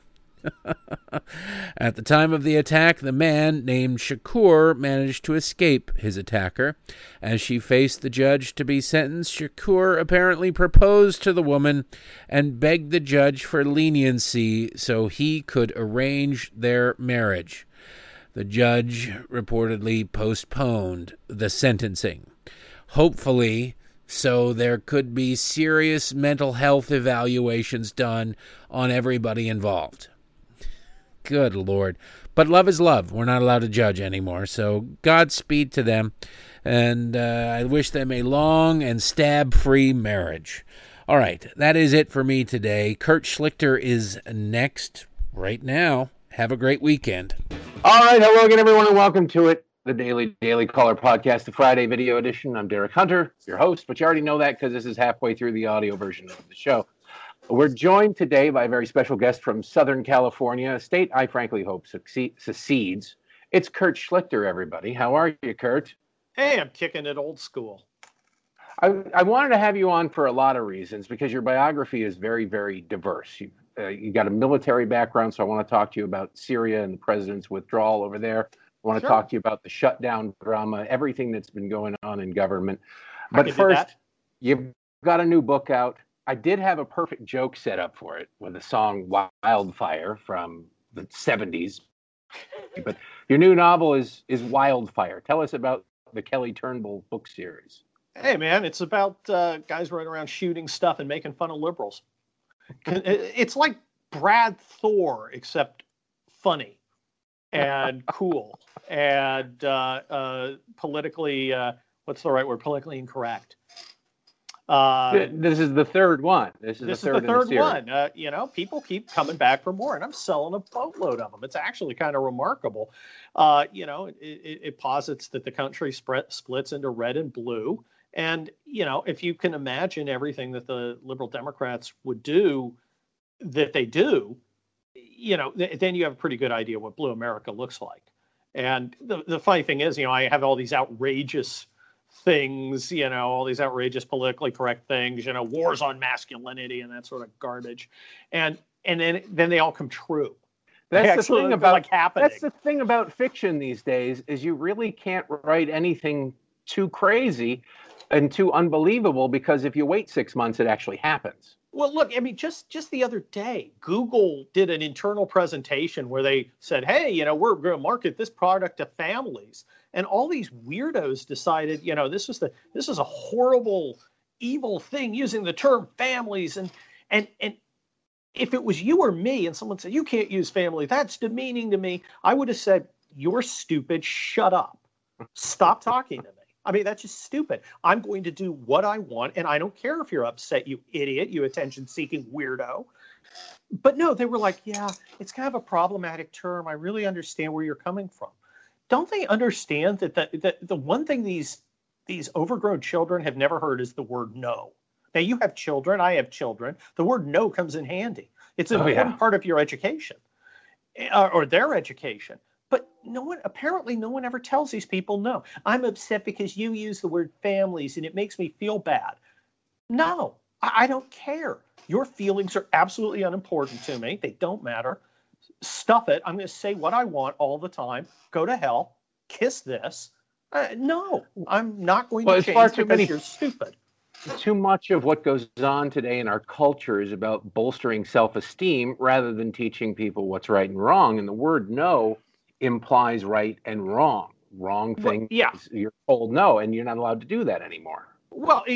At the time of the attack, the man named Shakur managed to escape his attacker. As she faced the judge to be sentenced, Shakur apparently proposed to the woman and begged the judge for leniency so he could arrange their marriage. The judge reportedly postponed the sentencing, hopefully so there could be serious mental health evaluations done on everybody involved. Good Lord. But love is love. We're not allowed to judge anymore. So Godspeed to them. And I wish them a long and stab-free marriage. All right. That is it for me today. Kurt Schlichter is next right now. Have a great weekend.
All right. Hello again, everyone, and welcome to it. The Daily Caller Podcast, the Friday video edition. I'm Derek Hunter, your host, but you already know that because this is halfway through the audio version of the show. We're joined today by a very special guest from Southern California, a state I frankly hope succeeds. It's Kurt Schlichter, everybody. How are you, Kurt?
Hey, I'm kicking it old school.
I wanted to have you on for a lot of reasons because your biography is very, very diverse. You got a military background, so I want to talk to you about Syria and the president's withdrawal over there. I want to talk to you about the shutdown drama, everything that's been going on in government. But first, you've got a new book out. I did have a perfect joke set up for it with the song Wildfire from the 70s. But your new novel is Wildfire. Tell us about the Kelly Turnbull book series.
Hey, man, it's about guys running around shooting stuff and making fun of liberals. It's like Brad Thor, except funny and cool and politically, what's the right word? Politically incorrect.
This is the third one. This is the third
one. People keep coming back for more, and I'm selling a boatload of them. It's actually kind of remarkable. It posits that the country splits into red and blue. And, if you can imagine everything that the liberal Democrats would do, that they do, then you have a pretty good idea what blue America looks like. And the funny thing is, I have all these outrageous things, all these outrageous politically correct things, wars on masculinity and that sort of garbage. And then they all come true.
That's the thing about That's the thing about fiction these days is you really can't write anything too crazy and too unbelievable because if you wait 6 months, it actually happens.
Well, look, just the other day, Google did an internal presentation where they said, hey, we're going to market this product to families. And all these weirdos decided, this is a horrible, evil thing using the term families. And if it was you or me and someone said, you can't use family, that's demeaning to me, I would have said, you're stupid, shut up. Stop talking to me. That's just stupid. I'm going to do what I want, and I don't care if you're upset, you idiot, you attention-seeking weirdo. But no, they were like, yeah, it's kind of a problematic term. I really understand where you're coming from. Don't they understand that the one thing these overgrown children have never heard is the word no? Now, you have children, I have children. The word no comes in handy. It's an important part of your education or their education. But no one ever tells these people no. I'm upset because you use the word families and it makes me feel bad. No, I don't care. Your feelings are absolutely unimportant to me. They don't matter. Stuff it. I'm going to say what I want all the time. Go to hell. Kiss this. No, I'm not going to change because you're stupid.
Too much of what goes on today in our culture is about bolstering self-esteem rather than teaching people what's right and wrong. And the word no implies right and wrong. Wrong thing, you're told no, and you're not allowed to do that anymore.
Well,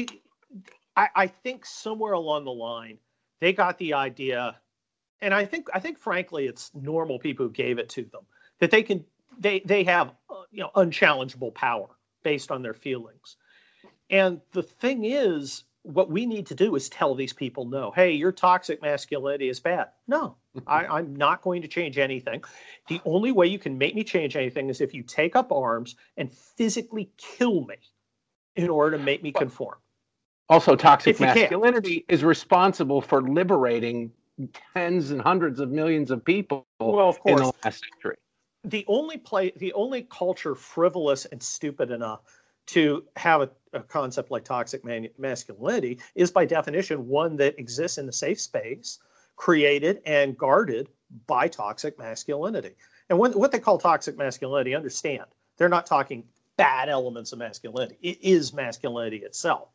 I think somewhere along the line, they got the idea, and I think frankly, it's normal people who gave it to them, that they have unchallengeable power based on their feelings. And the thing is, what we need to do is tell these people no. Hey, your toxic masculinity is bad. No, I'm not going to change anything. The only way you can make me change anything is if you take up arms and physically kill me in order to make me conform.
Also, toxic masculinity is responsible for liberating tens and hundreds of millions of people in the last century.
The only culture frivolous and stupid enough to have a concept like toxic masculinity is by definition one that exists in the safe space created and guarded by toxic masculinity. And what they call toxic masculinity, understand, they're not talking bad elements of masculinity. It is masculinity itself.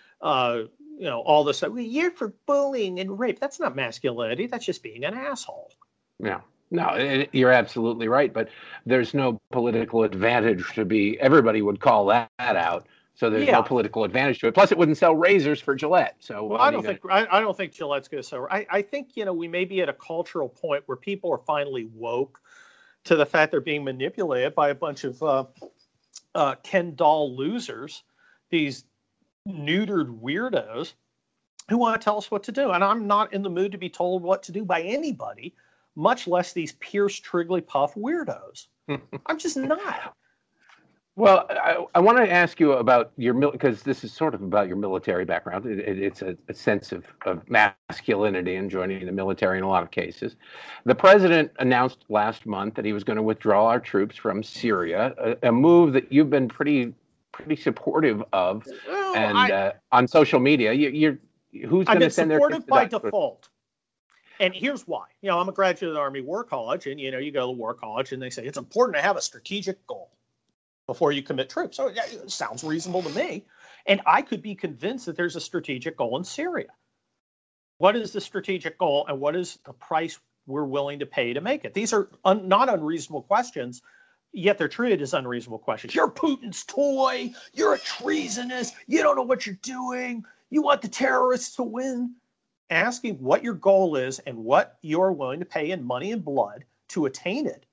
All this stuff, you're for bullying and rape. That's not masculinity. That's just being an asshole.
Yeah. No, you're absolutely right. But there's no political advantage to be, everybody would call that out. So there's no political advantage to it. Plus, it wouldn't sell razors for Gillette. So
I don't think Gillette's going to sell. I think, we may be at a cultural point where people are finally woke to the fact they're being manipulated by a bunch of Ken doll losers, these neutered weirdos who want to tell us what to do. And I'm not in the mood to be told what to do by anybody, much less these Pierce Triggly-Puff weirdos. I'm just not.
Well, I want to ask you about your, because this is sort of about your military background. It's a sense of masculinity and joining the military in a lot of cases. The president announced last month that he was going to withdraw our troops from Syria, a move that you've been pretty supportive of. And on social media, who's going to send their troops?
I'm supportive by default. And here's why. I'm a graduate of the Army War College, and, you go to War College, and they say it's important to have a strategic goal before you commit troops. So it sounds reasonable to me. And I could be convinced that there's a strategic goal in Syria. What is the strategic goal, and what is the price we're willing to pay to make it? These are not unreasonable questions, yet they're treated as unreasonable questions. You're Putin's toy. You're a treasonous. You don't know what you're doing. You want the terrorists to win. Asking what your goal is and what you're willing to pay in money and blood to attain it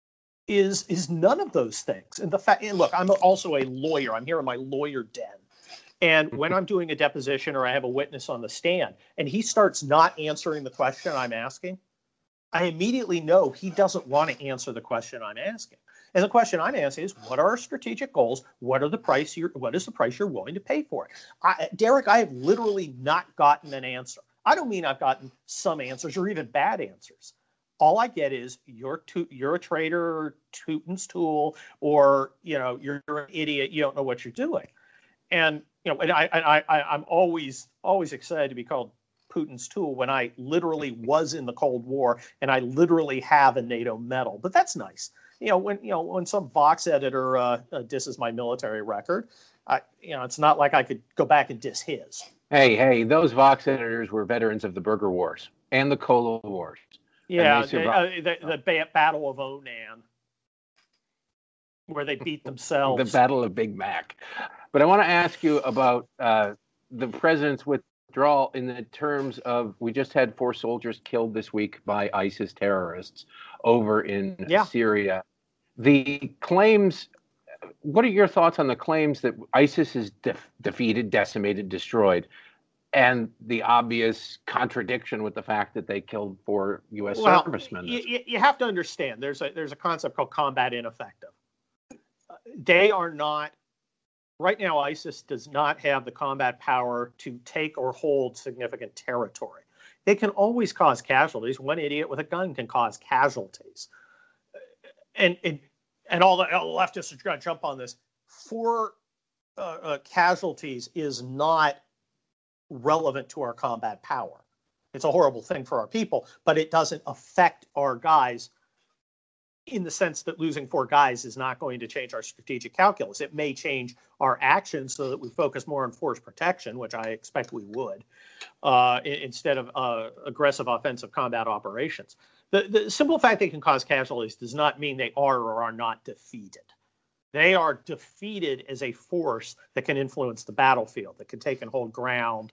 is none of those things. And look, I'm also a lawyer. I'm here in my lawyer den. And when I'm doing a deposition or I have a witness on the stand and he starts not answering the question I'm asking, I immediately know he doesn't want to answer the question I'm asking. And the question I'm asking is, what are our strategic goals? What is the price you're willing to pay for it? Derek, I have literally not gotten an answer. I don't mean I've gotten some answers or even bad answers. All I get is you're a traitor or Putin's tool, or you're an idiot. You don't know what you're doing, and I'm always excited to be called Putin's tool when I literally was in the Cold War and I literally have a NATO medal. But that's nice. When some Vox editor disses my military record, it's not like I could go back and diss his.
Hey, those Vox editors were veterans of the Burger Wars and the Cola Wars.
Yeah, the Battle of Onan, where they beat themselves.
The Battle of Big Mac. But I want to ask you about the president's withdrawal in the terms of, we just had 4 soldiers killed this week by ISIS terrorists over in Syria. The claims, what are your thoughts on the claims that ISIS is defeated, decimated, destroyed, and the obvious contradiction with the fact that they killed 4 U.S. servicemen?
You have to understand, there's a concept called combat ineffective. They are not, right now, ISIS does not have the combat power to take or hold significant territory. They can always cause casualties. One idiot with a gun can cause casualties. And all the leftists are going to jump on this. 4 casualties is not relevant to our combat power. It's a horrible thing for our people, but it doesn't affect our guys in the sense that losing 4 guys is not going to change our strategic calculus. It may change our actions so that we focus more on force protection, which I expect we would, instead of aggressive offensive combat operations. The simple fact they can cause casualties does not mean they are or are not defeated. They are defeated as a force that can influence the battlefield, that can take and hold ground,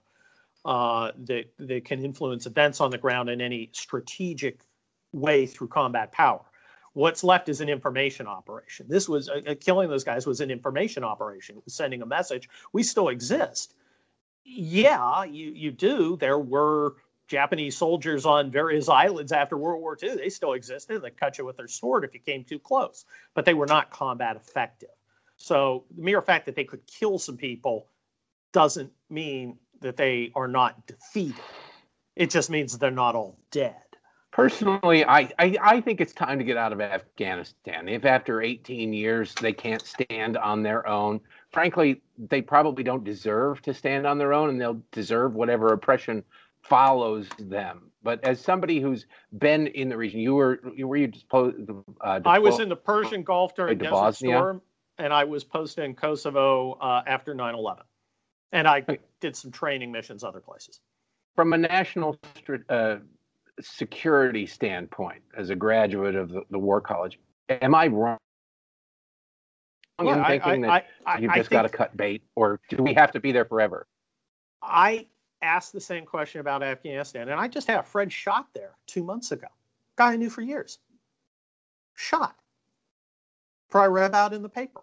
that can influence events on the ground in any strategic way through combat power. What's left is an information operation. This was killing those guys was an information operation. It was sending a message. We still exist. Yeah, you do. There were Japanese soldiers on various islands after World War II. They still existed. They cut you with their sword if you came too close, but they were not combat effective. So the mere fact that they could kill some people doesn't mean that they are not defeated. It just means that they're not all dead.
Personally, I think it's time to get out of Afghanistan. If after 18 years they can't stand on their own, frankly, they probably don't deserve to stand on their own, and they'll deserve whatever oppression follows them. But as somebody who's been in the region,
I was in the Persian Gulf during Desert
Bosnia.
Storm, and I was posted in Kosovo after 9/11. And I did some training missions other places.
From a national security standpoint, as a graduate of the War College, am I wrong in thinking that you've just got to cut bait, or do we have to be there forever?
I asked the same question about Afghanistan, and I just had a friend shot there 2 months ago. Guy I knew for years. Shot. Probably read about in the paper.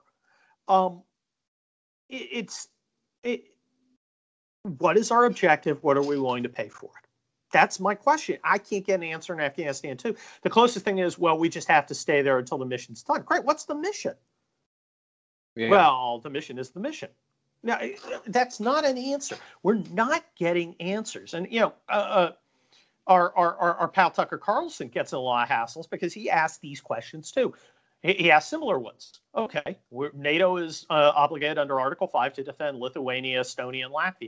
What is our objective? What are we willing to pay for it? That's my question. I can't get an answer in Afghanistan, too. The closest thing is, well, we just have to stay there until the mission's done. Great. What's the mission? Yeah. Well, the mission is the mission. Now, that's not an answer. We're not getting answers. And, our pal Tucker Carlson gets in a lot of hassles because he asks these questions, too. He asked similar ones. Okay, NATO is obligated under Article 5 to defend Lithuania, Estonia, and Latvia.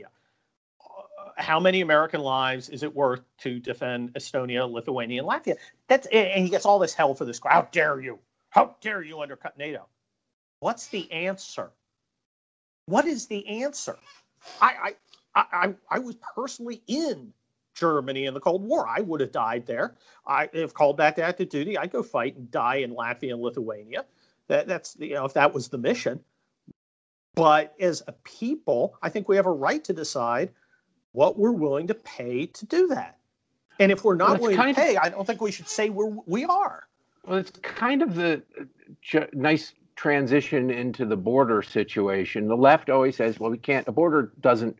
How many American lives is it worth to defend Estonia, Lithuania, and Latvia? And he gets all this hell for this. How dare you? How dare you undercut NATO? What's the answer? What is the answer? I was personally in Germany in the Cold War. I would have died there. If called back to active duty, I'd go fight and die in Latvia and Lithuania. That's if that was the mission. But as a people, I think we have a right to decide what we're willing to pay to do that. And if we're not willing to pay, I don't think we should say we are.
Well, it's kind of the nice transition into the border situation. The left always says, well, we can't, a border doesn't,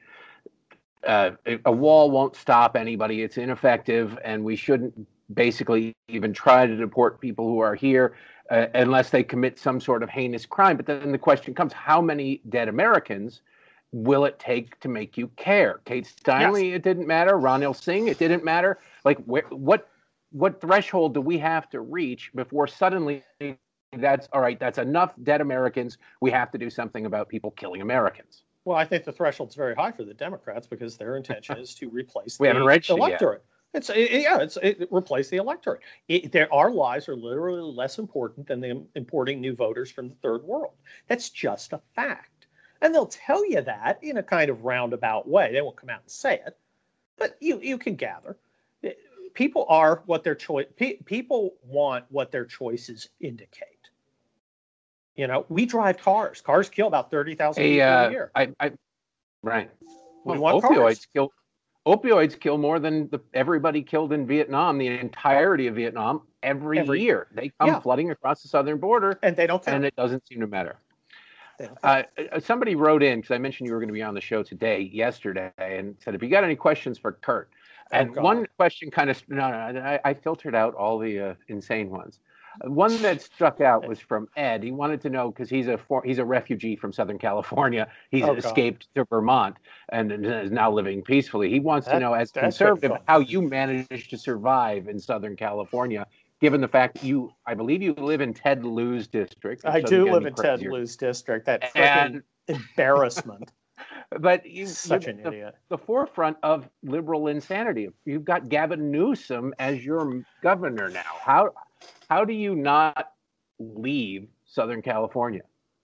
a wall won't stop anybody. It's ineffective, and we shouldn't basically even try to deport people who are here unless they commit some sort of heinous crime. But then the question comes, how many dead Americans will it take to make you care? Kate Steinle, yes. It didn't matter. Ronil Singh, it didn't matter. Like, what threshold do we have to reach before suddenly that's all right, that's enough dead Americans, we have to do something about people killing Americans?
Well, I think the threshold's very high for the Democrats because their intention is to replace
the
electorate. Replace the electorate. Our lives are literally less important than them importing new voters from the third world. That's just a fact. And they'll tell you that in a kind of roundabout way. They won't come out and say it, but you can gather. People are what their choice. People want what their choices indicate. We drive cars. Cars kill about 30,000 people a year.
Right.
We want cars.
Opioids kill more than everybody killed in Vietnam, the entirety of Vietnam, every year. They come flooding across the southern border,
and they don't care.
And it doesn't seem to matter. Somebody wrote in, because I mentioned you were going to be on the show yesterday, and said, if you got any questions for Kurt. And one question I filtered out all the insane ones. One that struck out was from Ed. He wanted to know, because he's a refugee from Southern California. He's escaped to Vermont and is now living peacefully. He wants to know, as conservative, how you managed to survive in Southern California, given the fact I believe you live in Ted Lieu's district.
I do live in Ted Lieu's district. That freaking embarrassment.
But
such an idiot.
The forefront of liberal insanity. You've got Gavin Newsom as your governor now. How do you not leave Southern California?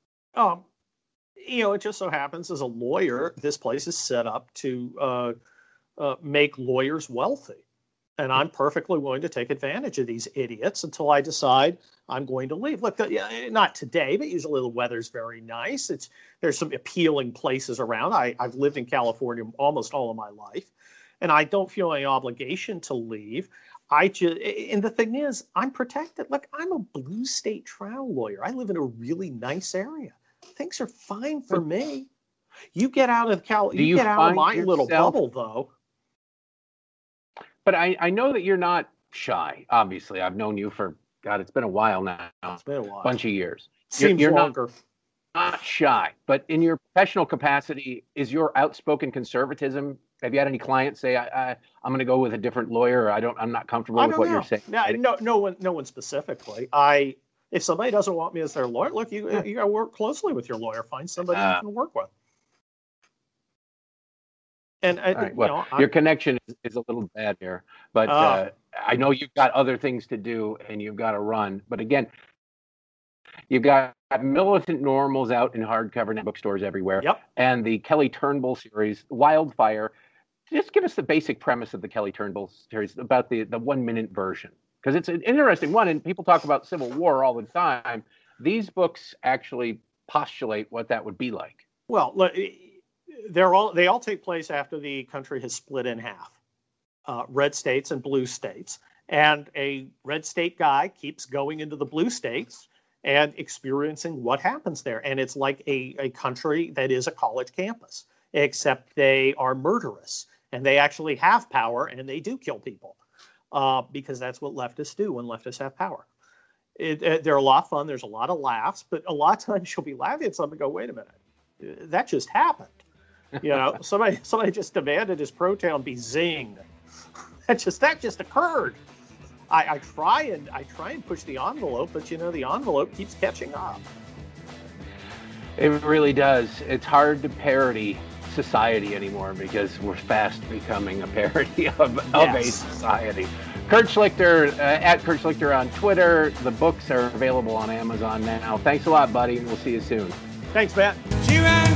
It just so happens, as a lawyer, this place is set up to make lawyers wealthy. And I'm perfectly willing to take advantage of these idiots until I decide I'm going to leave. Look, not today, but usually the weather's very nice. There's some appealing places around. I've lived in California almost all of my life, and I don't feel any obligation to leave. And the thing is, I'm protected. Look, I'm a blue state trial lawyer. I live in a really nice area. Things are fine for me. You get out of my little bubble, though.
But I know that you're not shy. Obviously, I've known you for, God, it's been a while now.
It's been a while.
Bunch of years.
Seems longer.
not shy, but in your professional capacity, is your outspoken conservatism? Have you had any clients say, I'm going to go with a different lawyer, or I'm not comfortable with what you're saying?
No one specifically. If somebody doesn't want me as their lawyer, look, you got to work closely with your lawyer. Find somebody you can work with. And
your connection is a little bad here, but I know you've got other things to do and you've got to run. But again, you've got Militant Normals out in hardcover and bookstores everywhere.
Yep.
And the Kelly Turnbull series, Wildfire. Just give us the basic premise of the Kelly Turnbull series about the 1-minute version, because it's an interesting one, and people talk about Civil War all the time. These books actually postulate what that would be like.
Well, look, they all take place after the country has split in half, red states and blue states, and a red state guy keeps going into the blue states and experiencing what happens there. And it's like a country that is a college campus, except they are murderous and they actually have power and they do kill people because that's what leftists do when leftists have power. They're a lot of fun. There's a lot of laughs, but a lot of times you'll be laughing at something and go, wait a minute, that just happened. Somebody just demanded his proton be zinged. That just occurred. I try and push the envelope, but the envelope keeps catching up.
It really does. It's hard to parody society anymore because we're fast becoming a parody of a society. Kurt Schlichter, at Kurt Schlichter on Twitter. The books are available on Amazon now. Thanks a lot, buddy. We'll see you soon.
Thanks, Matt.